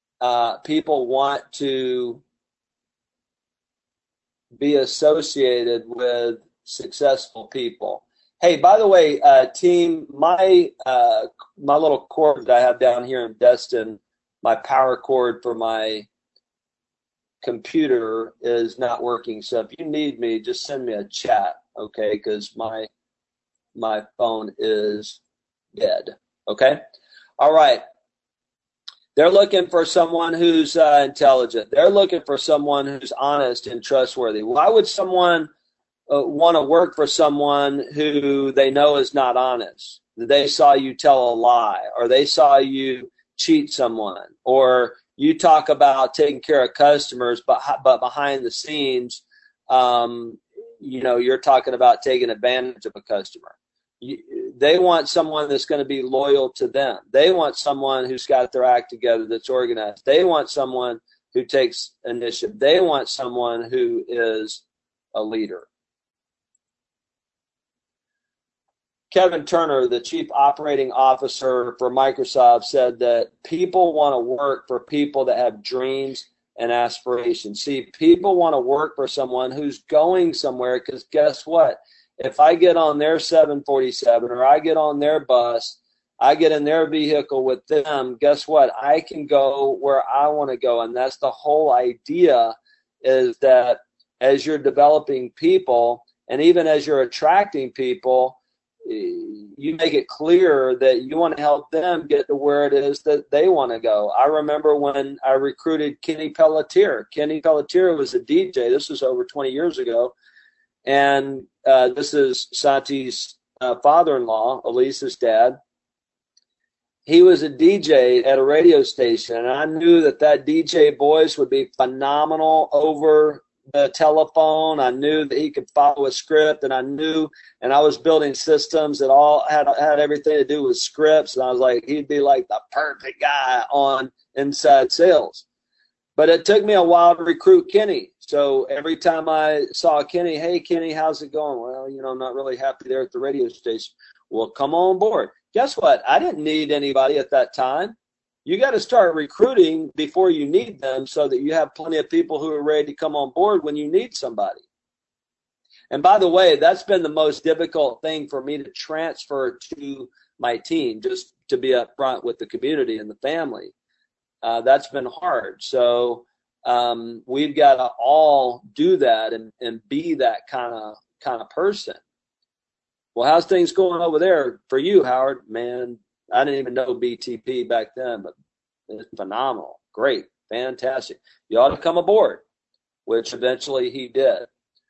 be associated with successful people. Hey, by the way, team, my little cord that I have down here in Destin, my power cord for my computer is not working. So if you need me, just send me a chat, okay? Because my phone is dead. Okay? All right. They're looking for someone who's intelligent. They're looking for someone who's honest and trustworthy. Why would someone want to work for someone who they know is not honest? They saw you tell a lie, or they saw you cheat someone, or you talk about taking care of customers, but behind the scenes, you're talking about taking advantage of a customer. They want someone that's going to be loyal to them. They want someone who's got their act together, that's organized. They want someone who takes initiative. They want someone who is a leader. Kevin Turner, the Chief Operating Officer for Microsoft, said that people want to work for people that have dreams and aspirations. See, people want to work for someone who's going somewhere, because guess what? If I get on their 747 or I get on their bus, I get in their vehicle with them, guess what? I can go where I want to go. And that's the whole idea, is that as you're developing people, and even as you're attracting people, you make it clear that you want to help them get to where it is that they want to go. I remember when I recruited Kenny Pelletier. Kenny Pelletier was a DJ. This was over 20 years ago. And this is Santi's father-in-law, Elise's dad. He was a DJ at a radio station, and I knew that DJ voice would be phenomenal over the telephone. I knew that he could follow a script, and I was building systems that all had everything to do with scripts, and I was like, he'd be like the perfect guy on inside sales. But it took me a while to recruit Kenny. So every time I saw Kenny, hey, Kenny, how's it going? Well, I'm not really happy there at the radio station. Well, come on board. Guess what? I didn't need anybody at that time. You got to start recruiting before you need them, so that you have plenty of people who are ready to come on board when you need somebody. And by the way, that's been the most difficult thing for me to transfer to my team, just to be upfront with the community and the family. That's been hard. So we've got to all do that and be that kind of person. Well, how's things going over there for you, Howard? Man, I didn't even know BTP back then, but it's phenomenal. Great. Fantastic. You ought to come aboard, which eventually he did.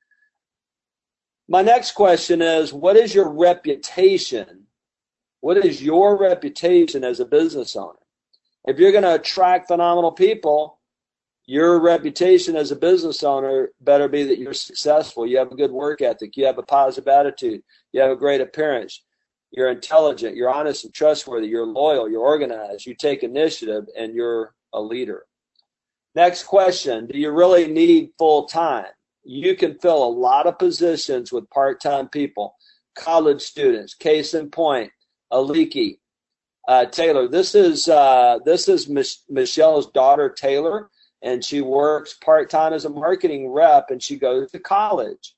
My next question is, what is your reputation? What is your reputation as a business owner? If you're going to attract phenomenal people, your reputation as a business owner better be that you're successful. You have a good work ethic. You have a positive attitude. You have a great appearance. You're intelligent. You're honest and trustworthy. You're loyal. You're organized. You take initiative, and you're a leader. Next question. Do you really need full-time? You can fill a lot of positions with part-time people, college students. Case in point, Aliki Taylor. This is Michelle's daughter, Taylor, and she works part-time as a marketing rep, and she goes to college.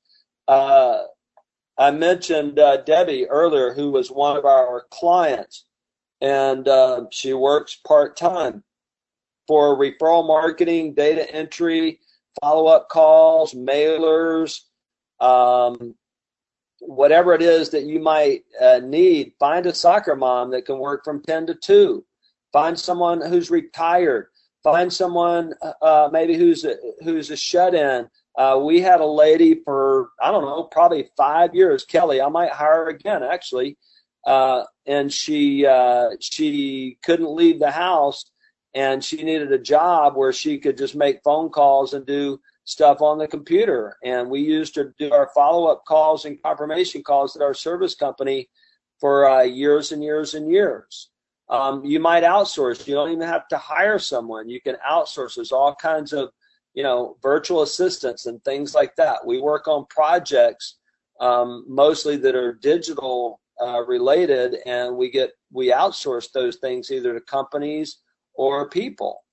I mentioned Debbie earlier, who was one of our clients, and she works part-time for referral marketing, data entry, follow-up calls, mailers, whatever it is that you might need. Find a soccer mom that can work from 10 to 2. Find someone who's retired. Find someone maybe who's a shut-in. We had a lady for, I don't know, probably 5 years. Kelly, I might hire her again, actually. And she couldn't leave the house, and she needed a job where she could just make phone calls and do stuff on the computer. And we used to do our follow-up calls and confirmation calls at our service company for years and years and years. You might outsource. You don't even have to hire someone. You can outsource. There's all kinds of, virtual assistants and things like that. We work on projects mostly that are digital related, and we outsource those things either to companies or people.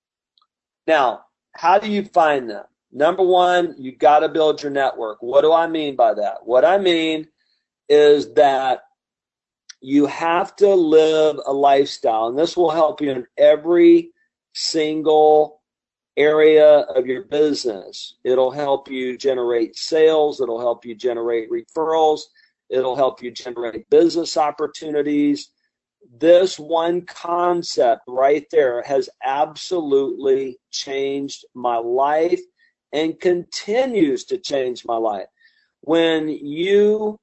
Now, how do you find them? Number one, you got to build your network. What do I mean by that? What I mean is that you have to live a lifestyle, and this will help you in every single area of your business. It'll help you generate sales. It'll help you generate referrals. It'll help you generate business opportunities. This one concept right there has absolutely changed my life and continues to change my life. When you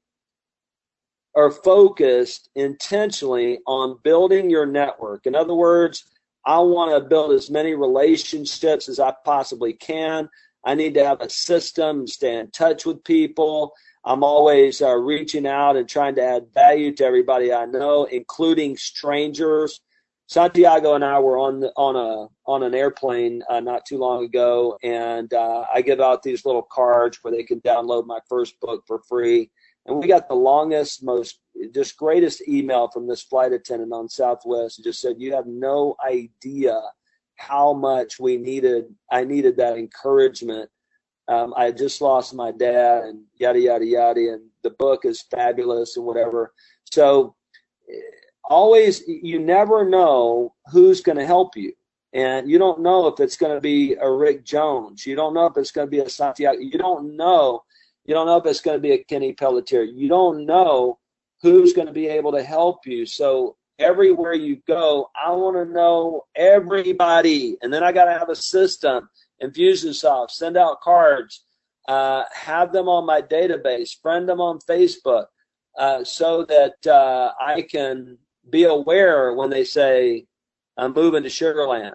are focused intentionally on building your network, in other words, I want to build as many relationships as I possibly can. I need to have a system, stay in touch with people. I'm always reaching out and trying to add value to everybody I know, including strangers. Santiago and I were on an airplane not too long ago, and I give out these little cards where they can download my first book for free. And we got the longest, just greatest email from this flight attendant on Southwest. It just said, "You have no idea how much I needed that encouragement. I had just lost my dad," and yada, yada, yada, and the book is fabulous and whatever. So always, you never know who's going to help you. And you don't know if it's going to be a Rick Jones. You don't know if it's going to be a Santiago. You don't know if it's going to be a Kenny Pelletier. You don't know who's going to be able to help you. So everywhere you go, I want to know everybody. And then I got to have a system, Infusionsoft, send out cards, have them on my database, friend them on Facebook, so that I can be aware when they say, "I'm moving to Sugar Land."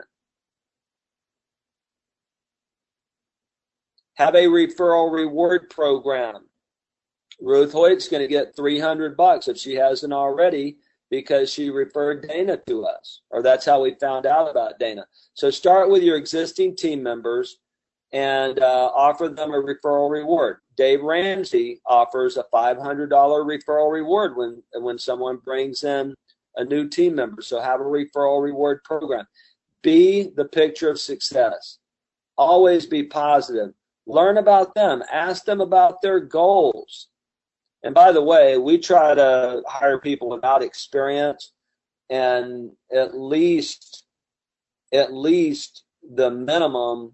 Have a referral reward program. Ruth Hoyt's going to get $300 if she hasn't already, because she referred Dana to us, or that's how we found out about Dana. So start with your existing team members and offer them a referral reward. Dave Ramsey offers a $500 referral reward when someone brings in a new team member. So have a referral reward program. Be the picture of success. Always be positive. Learn about them. Ask them about their goals. And by the way, we try to hire people without experience, and at least the minimum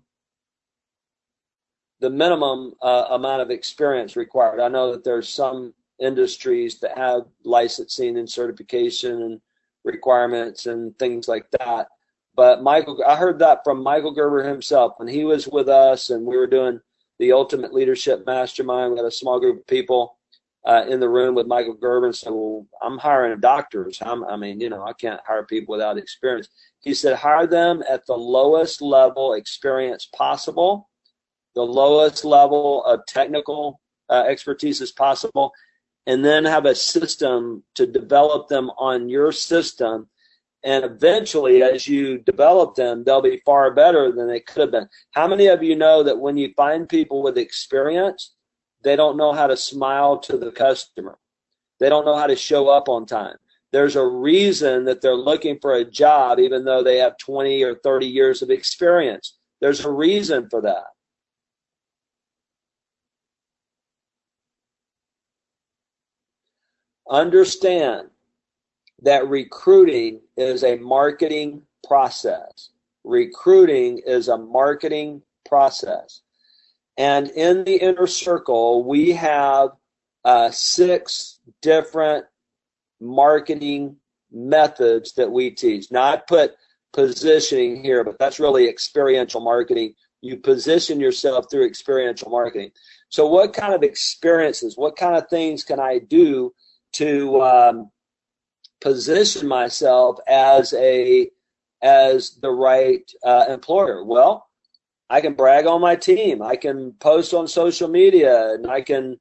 amount of experience required. I know that there's some industries that have licensing and certification and requirements and things like that. But I heard that from Michael Gerber himself when he was with us, and we were doing the Ultimate Leadership Mastermind. We had a small group of people in the room with Michael Gerber, and said, "Well, I'm hiring doctors. I can't hire people without experience." He said, "Hire them at the lowest level experience possible, the lowest level of technical expertise as possible, and then have a system to develop them on your system. And eventually, as you develop them, they'll be far better than they could have been." How many of you know that when you find people with experience, they don't know how to smile to the customer? They don't know how to show up on time. There's a reason that they're looking for a job, even though they have 20 or 30 years of experience. There's a reason for that. Understand that recruiting is a marketing process. Recruiting is a marketing process. And in the inner circle, we have 6 different marketing methods that we teach. Now, I put positioning here, but that's really experiential marketing. You position yourself through experiential marketing. So what kind of experiences, what kind of things can I do to position myself as the right employer? Well, I can brag on my team. I can post on social media, and I can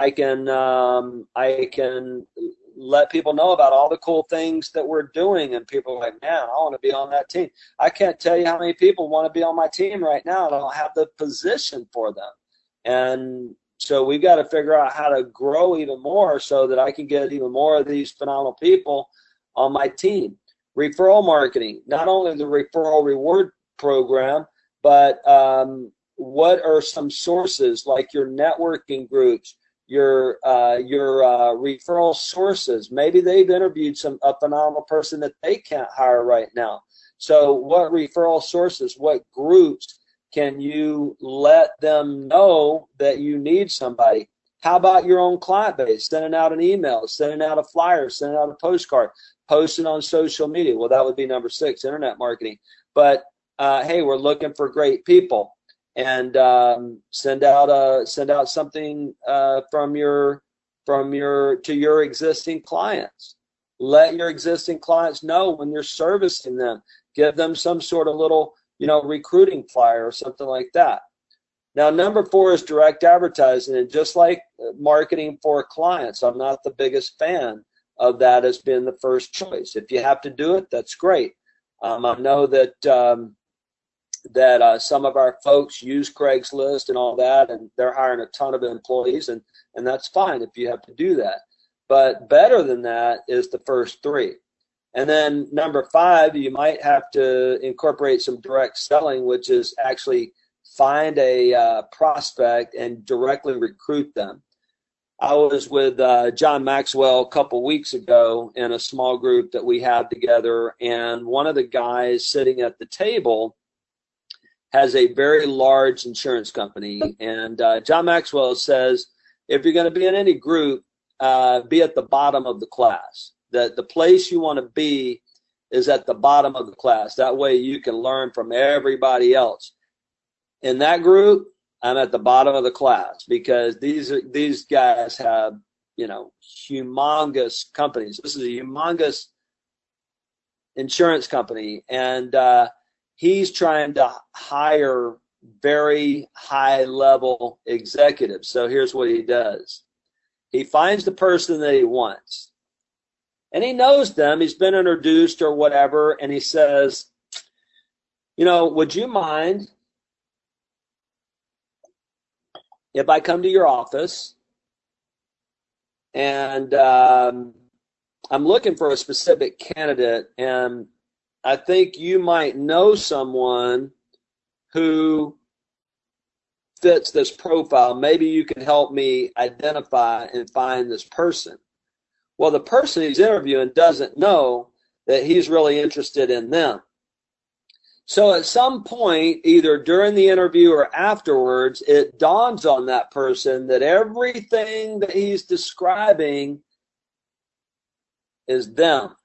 let people know about all the cool things that we're doing. And people are like, "Man, I want to be on that team." I can't tell you how many people want to be on my team right now, and I don't have the position for them. And So we've got to figure out how to grow even more so that I can get even more of these phenomenal people on my team. Referral marketing, not only the referral reward program, but what are some sources like your networking groups, your referral sources? Maybe they've interviewed a phenomenal person that they can't hire right now. So what referral sources, what groups can you let them know that you need somebody? How about your own client base? Sending out an email, sending out a flyer, sending out a postcard, posting on social media. Well, that would be number 6, internet marketing. But hey, we're looking for great people, and send out something to your existing clients. Let your existing clients know when you're servicing them. Give them some sort of little, recruiting flyer or something like that. Now, number 4 is direct advertising, and just like marketing for clients, I'm not the biggest fan of that as being the first choice. If you have to do it, that's great. I know that some of our folks use Craigslist and all that, and they're hiring a ton of employees, and that's fine if you have to do that. But better than that is the first 3. And then number 5, you might have to incorporate some direct selling, which is actually find a prospect and directly recruit them. I was with John Maxwell a couple weeks ago in a small group that we had together, and one of the guys sitting at the table has a very large insurance company. And John Maxwell says, if you're going to be in any group, be at the bottom of the class. That the place you want to be is at the bottom of the class. That way you can learn from everybody else. In that group, I'm at the bottom of the class because these guys have, humongous companies. This is a humongous insurance company, and he's trying to hire very high-level executives. So here's what he does. He finds the person that he wants. And he knows them, he's been introduced or whatever, and he says, would you mind if I come to your office and I'm looking for a specific candidate, and I think you might know someone who fits this profile. Maybe you can help me identify and find this person. Well, the person he's interviewing doesn't know that he's really interested in them. So at some point, either during the interview or afterwards, it dawns on that person that everything that he's describing is them.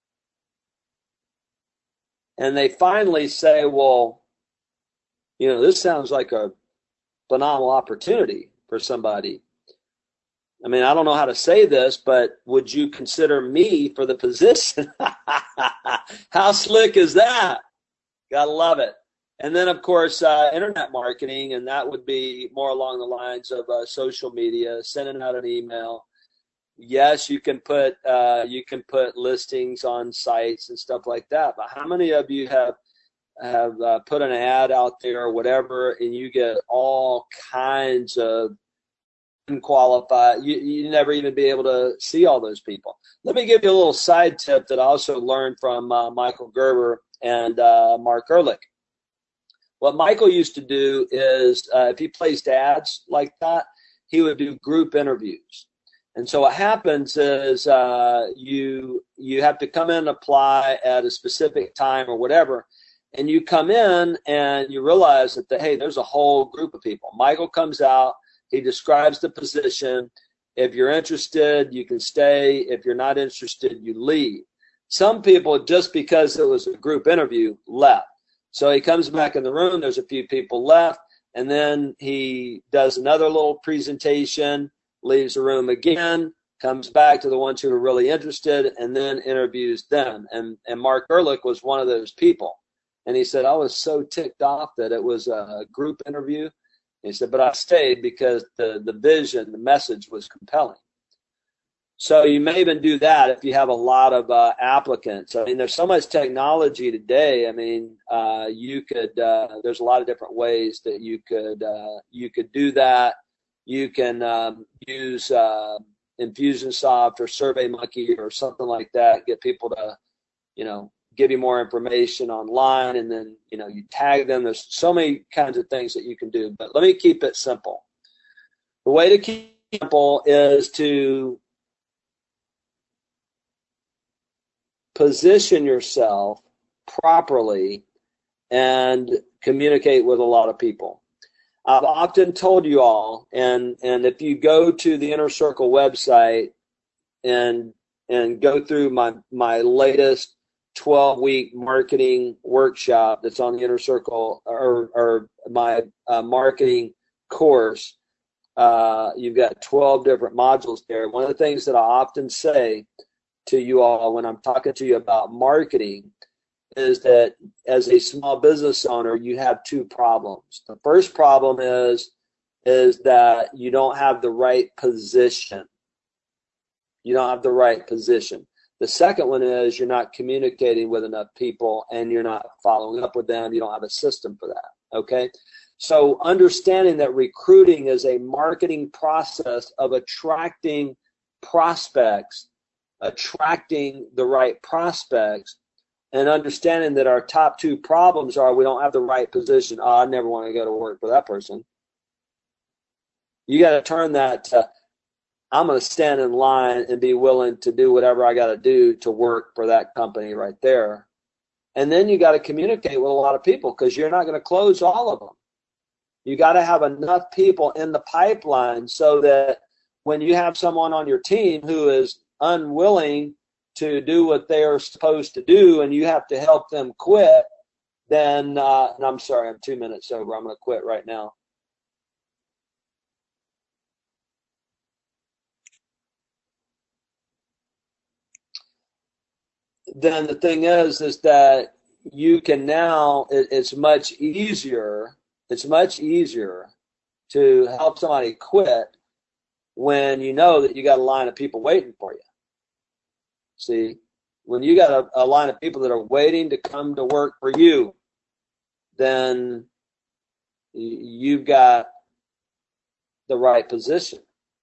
And they finally say, well, this sounds like a phenomenal opportunity for somebody. I mean, I don't know how to say this, but would you consider me for the position? How slick is that? Gotta love it. And then, of course, internet marketing, and that would be more along the lines of social media, sending out an email. Yes, you can put listings on sites and stuff like that. But how many of you have put an ad out there or whatever, and you get all kinds of unqualified? You never even be able to see all those people. Let me give you a little side tip that I also learned from Michael Gerber and Mark Ehrlich. What Michael used to do is if he placed ads like that, he would do group interviews. And so what happens is you have to come in and apply at a specific time or whatever, and you come in and you realize that, hey, there's a whole group of people. Michael comes out, he describes the position. If you're interested, you can stay. If you're not interested, you leave. Some people, just because it was a group interview, left. So he comes back in the room, there's a few people left, and then he does another little presentation, leaves the room again, comes back to the ones who are really interested, and then interviews them. And Mark Ehrlich was one of those people. And he said, I was so ticked off that it was a group interview. He said, but I stayed because the vision, the message was compelling. So you may even do that if you have a lot of applicants. I mean, there's so much technology today. I mean, you could there's a lot of different ways that you could do that. You can use Infusionsoft or SurveyMonkey or something like that. Get people to, give you more information online, and then, you tag them. There's so many kinds of things that you can do. But let me keep it simple. The way to keep it simple is to position yourself properly and communicate with a lot of people. I've often told you all, and if you go to the Inner Circle website and go through my latest 12-week marketing workshop that's on the Inner Circle, or my marketing course, you've got 12 different modules there. One of the things that I often say to you all when I'm talking to you about marketing is that as a small business owner, you have two problems. The first problem is that you don't have the right position. You don't have the right position. The second one is you're not communicating with enough people and you're not following up with them. You don't have a system for that, okay? So understanding that recruiting is a marketing process of attracting prospects, attracting the right prospects, and understanding that our top two problems are we don't have the right position. Oh, I never want to go to work for that person. You got to turn that to, I'm going to stand in line and be willing to do whatever I got to do to work for that company right there. And then you got to communicate with a lot of people because you're not going to close all of them. You got to have enough people in the pipeline so that when you have someone on your team who is unwilling to do what they are supposed to do and you have to help them quit, then, and I'm sorry, I'm 2 minutes over. I'm going to quit right now. Then the thing is that you can now, it's much easier to help somebody quit when you know that you got a line of people waiting for you. See, when you got a line of people that are waiting to come to work for you, then you've got the right position.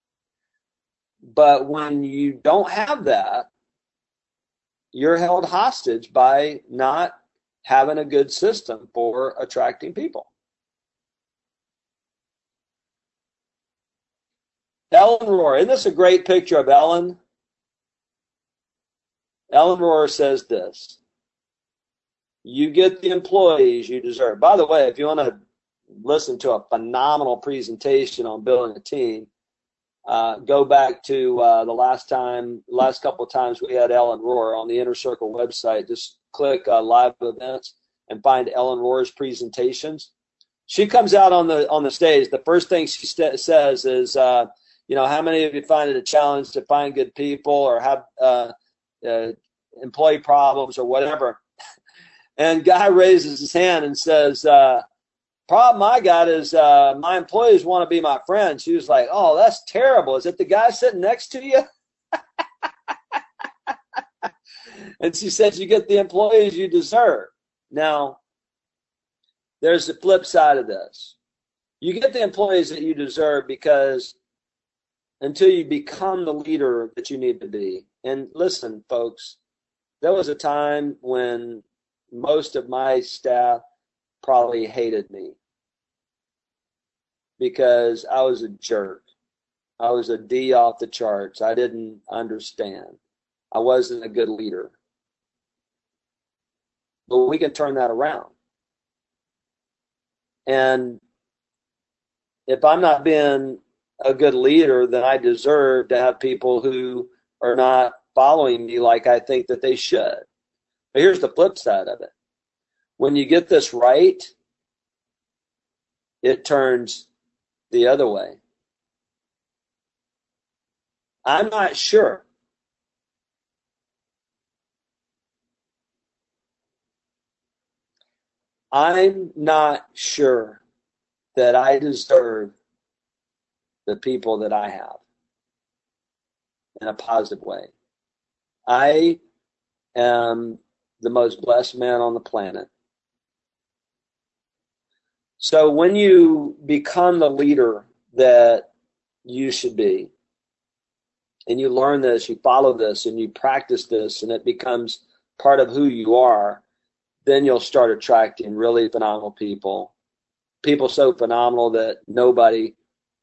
But when you don't have that, you're held hostage by not having a good system for attracting people. Ellen Rohr, isn't this a great picture of Ellen? Ellen Rohr says this: you get the employees you deserve. By the way, if you want to listen to a phenomenal presentation on building a team, go back to the last couple of times we had Ellen Rohr on the Inner Circle website. Just click live events and find Ellen Rohr's presentations. She comes out on the stage. The first thing she says is, how many of you find it a challenge to find good people or have employee problems or whatever? And guy raises his hand and says, problem I got is my employees want to be my friends. She was like, oh, that's terrible. Is it the guy sitting next to you? And she said, you get the employees you deserve. Now, there's the flip side of this. You get the employees that you deserve because until you become the leader that you need to be. And listen, folks, there was a time when most of my staff probably hated me because I was a jerk. I was a D off the charts. I didn't understand. I wasn't a good leader. But we can turn that around. And if I'm not being a good leader, then I deserve to have people who are not following me like I think that they should. But here's the flip side of it. When you get this right, it turns the other way. I'm not sure. I'm not sure that I deserve the people that I have in a positive way. I am the most blessed man on the planet. So when you become the leader that you should be, and you learn this, you follow this, and you practice this, and it becomes part of who you are, then you'll start attracting really phenomenal people. People so phenomenal that nobody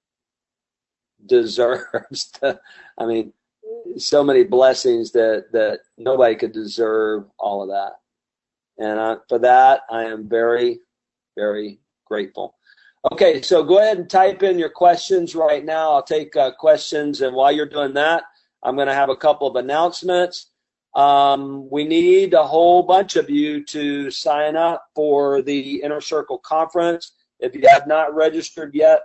deserves to, I mean, so many blessings that nobody could deserve all of that. And for that, I am very, very grateful. Okay, so go ahead and type in your questions right now. I'll take questions, and while you're doing that, I'm going to have a couple of announcements. We need a whole bunch of you to sign up for the Inner Circle Conference. If you have not registered yet,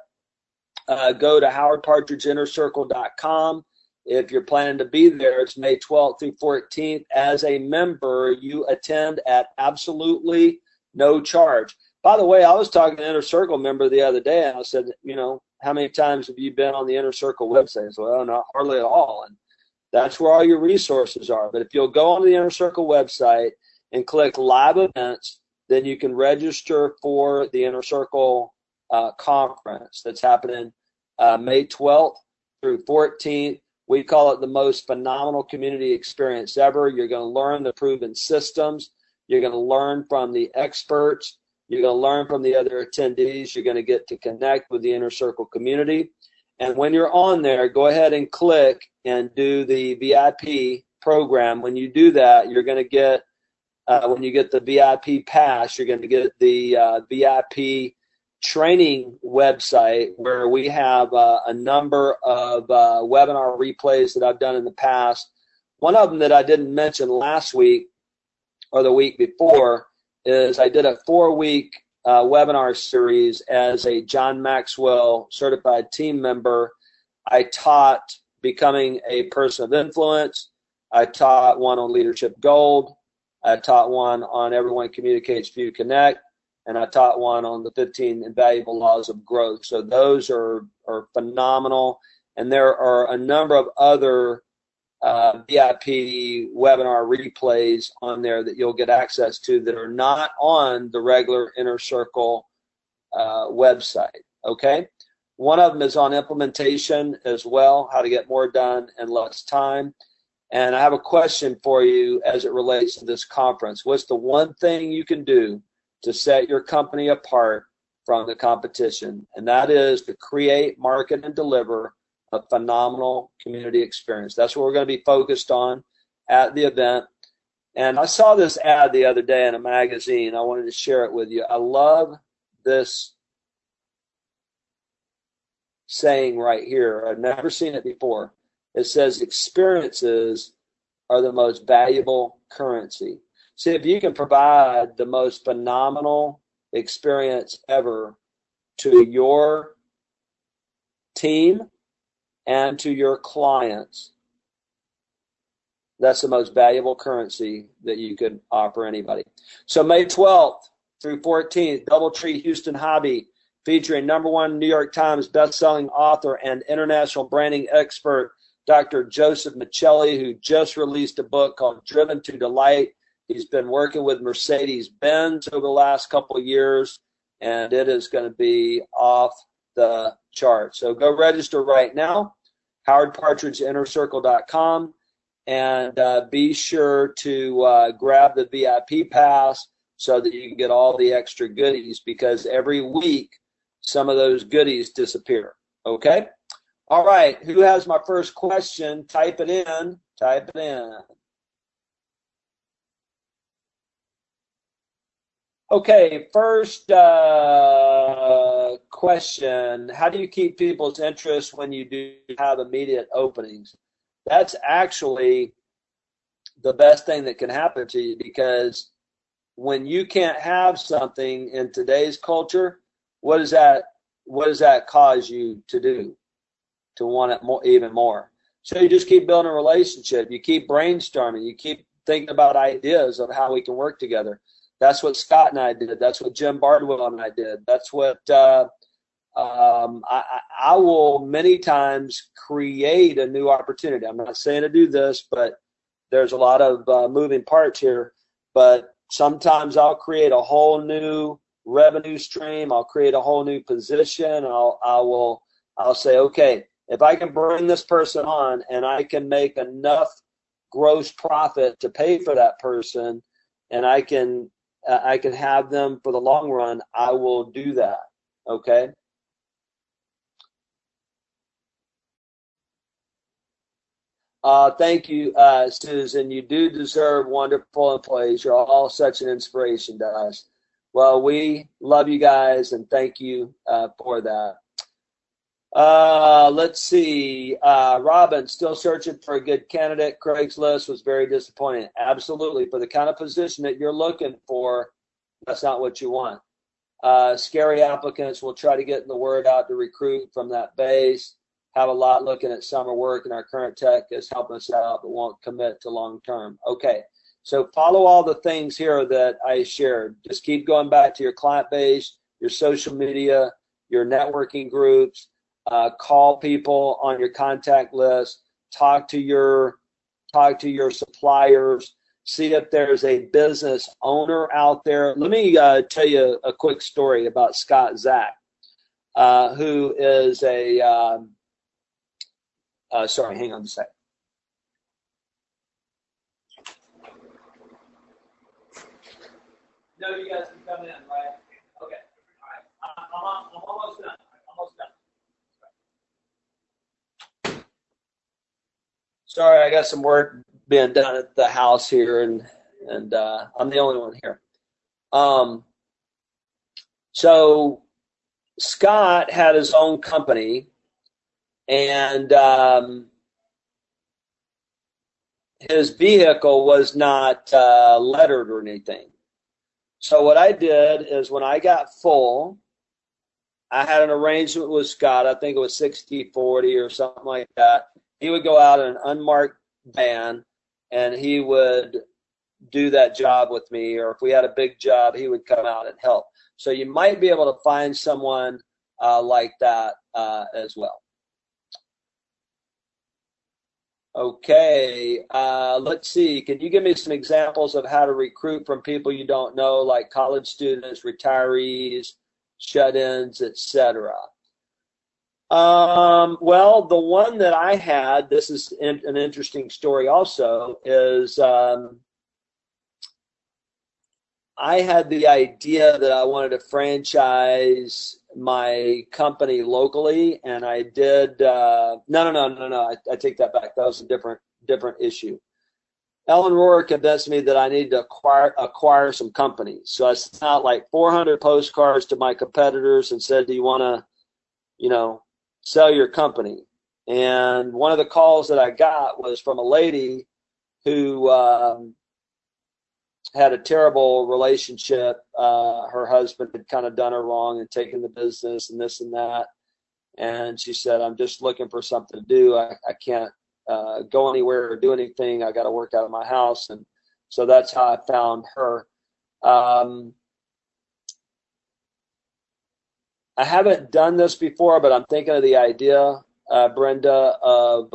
go to howardpartridgeinnercircle.com. If you're planning to be there, it's May 12th through 14th. As a member, you attend at absolutely no charge. By the way, I was talking to an Inner Circle member the other day, and I said, how many times have you been on the Inner Circle website? I said, well, not hardly at all. And that's where all your resources are. But if you'll go on the Inner Circle website and click live events, then you can register for the Inner Circle conference that's happening May 12th through 14th. We call it the most phenomenal community experience ever. You're going to learn the proven systems. You're going to learn from the experts. You're going to learn from the other attendees. You're going to get to connect with the Inner Circle community. And when you're on there, go ahead and click and do the VIP program. When you do that, you're going to get, when you get the VIP pass, you're going to get the VIP training website where we have a number of webinar replays that I've done in the past. One of them that I didn't mention last week or the week before is I did a 4-week webinar series as a John Maxwell certified team member. I taught becoming a person of influence. I taught one on leadership gold. I taught one on everyone communicates, few connect. And I taught one on the 15 invaluable laws of growth. So those are phenomenal. And there are a number of other VIP webinar replays on there that you'll get access to that are not on the regular Inner Circle website. Okay? One of them is on implementation as well, how to get more done in less time. And I have a question for you as it relates to this conference. What's the one thing you can do to set your company apart from the competition? And that is to create, market, and deliver a phenomenal community experience. That's what we're going to be focused on at the event. And I saw this ad the other day in a magazine. I wanted to share it with you. I love this saying right here. I've never seen it before. It says, experiences are the most valuable currency. See, if you can provide the most phenomenal experience ever to your team and to your clients, that's the most valuable currency that you could offer anybody. So May 12th through 14th, DoubleTree Houston Hobby, featuring #1 New York Times bestselling author and international branding expert, Dr. Joseph Michelli, who just released a book called Driven to Delight. He's been working with Mercedes-Benz over the last couple of years, and it is going to be off the charts. So go register right now, howardpartridgeinnercircle.com, and be sure to grab the VIP pass so that you can get all the extra goodies, because every week some of those goodies disappear. Okay? All right. Who has my first question? Type it in. Type it in. Okay, first question. How do you keep people's interest when you do have immediate openings? That's actually the best thing that can happen to you, because when you can't have something in today's culture, what does that cause you to do? To want it more, even more. So you just keep building a relationship. You keep brainstorming. You keep thinking about ideas of how we can work together. That's what Scott and I did. That's what Jim Bardwell and I did. That's what I will many times create a new opportunity. I'm not saying to do this, but there's a lot of moving parts here. But sometimes I'll create a whole new revenue stream. I'll create a whole new position. I'll say, okay, if I can bring this person on and I can make enough gross profit to pay for that person, and I can have them for the long run, I will do that. Okay. Thank you, Susan. You do deserve wonderful employees. You're all such an inspiration to us. Well, we love you guys, and thank you for that. Let's see. Robin, still searching for a good candidate. Craigslist was very disappointing. Absolutely. For the kind of position that you're looking for, that's not what you want. Scary applicants. Will try to get the word out to recruit from that base. Have a lot looking at summer work, and our current tech is helping us out, but won't commit to long term. Okay, so follow all the things here that I shared. Just keep going back to your client base, your social media, your networking groups. Call people on your contact list. Talk to your suppliers. See if there's a business owner out there. Let me tell you a quick story about Scott Zach, who is a sorry, hang on a sec. No, you guys can come in, right? Okay. All right. I'm almost done. Sorry, I got some work being done at the house here, and I'm the only one here. So Scott had his own company, and his vehicle was not lettered or anything. So what I did is when I got full, I had an arrangement with Scott. I think it was 60-40 or something like that. He would go out in an unmarked van, and he would do that job with me. Or if we had a big job, he would come out and help. So you might be able to find someone like that as well. Okay, let's see. Can you give me some examples of how to recruit from people you don't know, like college students, retirees, shut-ins, etc.? Well, the one that I had, this is an interesting story also, is I had the idea that I wanted to franchise my company locally, and I did. No. I take that back. That was a different issue. Ellen Rohr convinced me that I needed to acquire some companies. So I sent out like 400 postcards to my competitors and said, "Do you want to, sell your company?" And one of the calls that I got was from a lady who had a terrible relationship. Her husband had kind of done her wrong and taken the business and this and that. And she said, "I'm just looking for something to do. I can't go anywhere or do anything. I got to work out of my house." And so that's how I found her. I haven't done this before, but I'm thinking of the idea, Brenda, of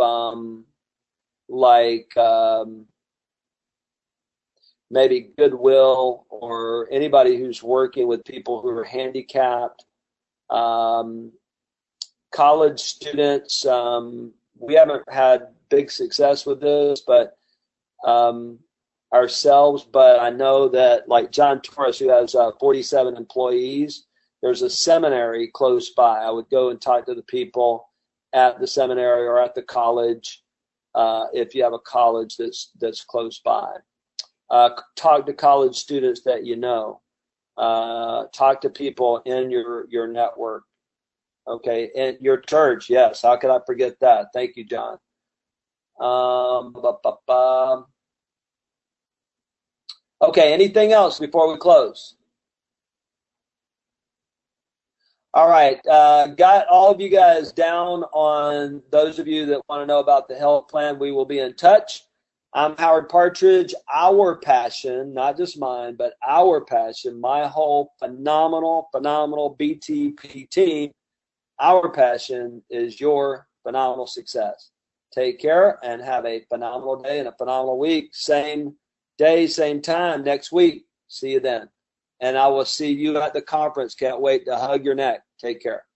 maybe Goodwill or anybody who's working with people who are handicapped. College students, we haven't had big success with this, but ourselves. But I know that, like John Torres, who has 47 employees, there's a seminary close by. I would go and talk to the people at the seminary or at the college, if you have a college that's close by. Talk to college students that you know. Talk to people in your network. Okay, and your church, yes. How could I forget that? Thank you, John. Okay, anything else before we close? All right, got all of you guys down on those of you that want to know about the health plan. We will be in touch. I'm Howard Partridge. Our passion, not just mine, but our passion, my whole phenomenal BTP team, our passion is your phenomenal success. Take care and have a phenomenal day and a phenomenal week. Same day, same time next week. See you then. And I will see you at the conference. Can't wait to hug your neck. Take care.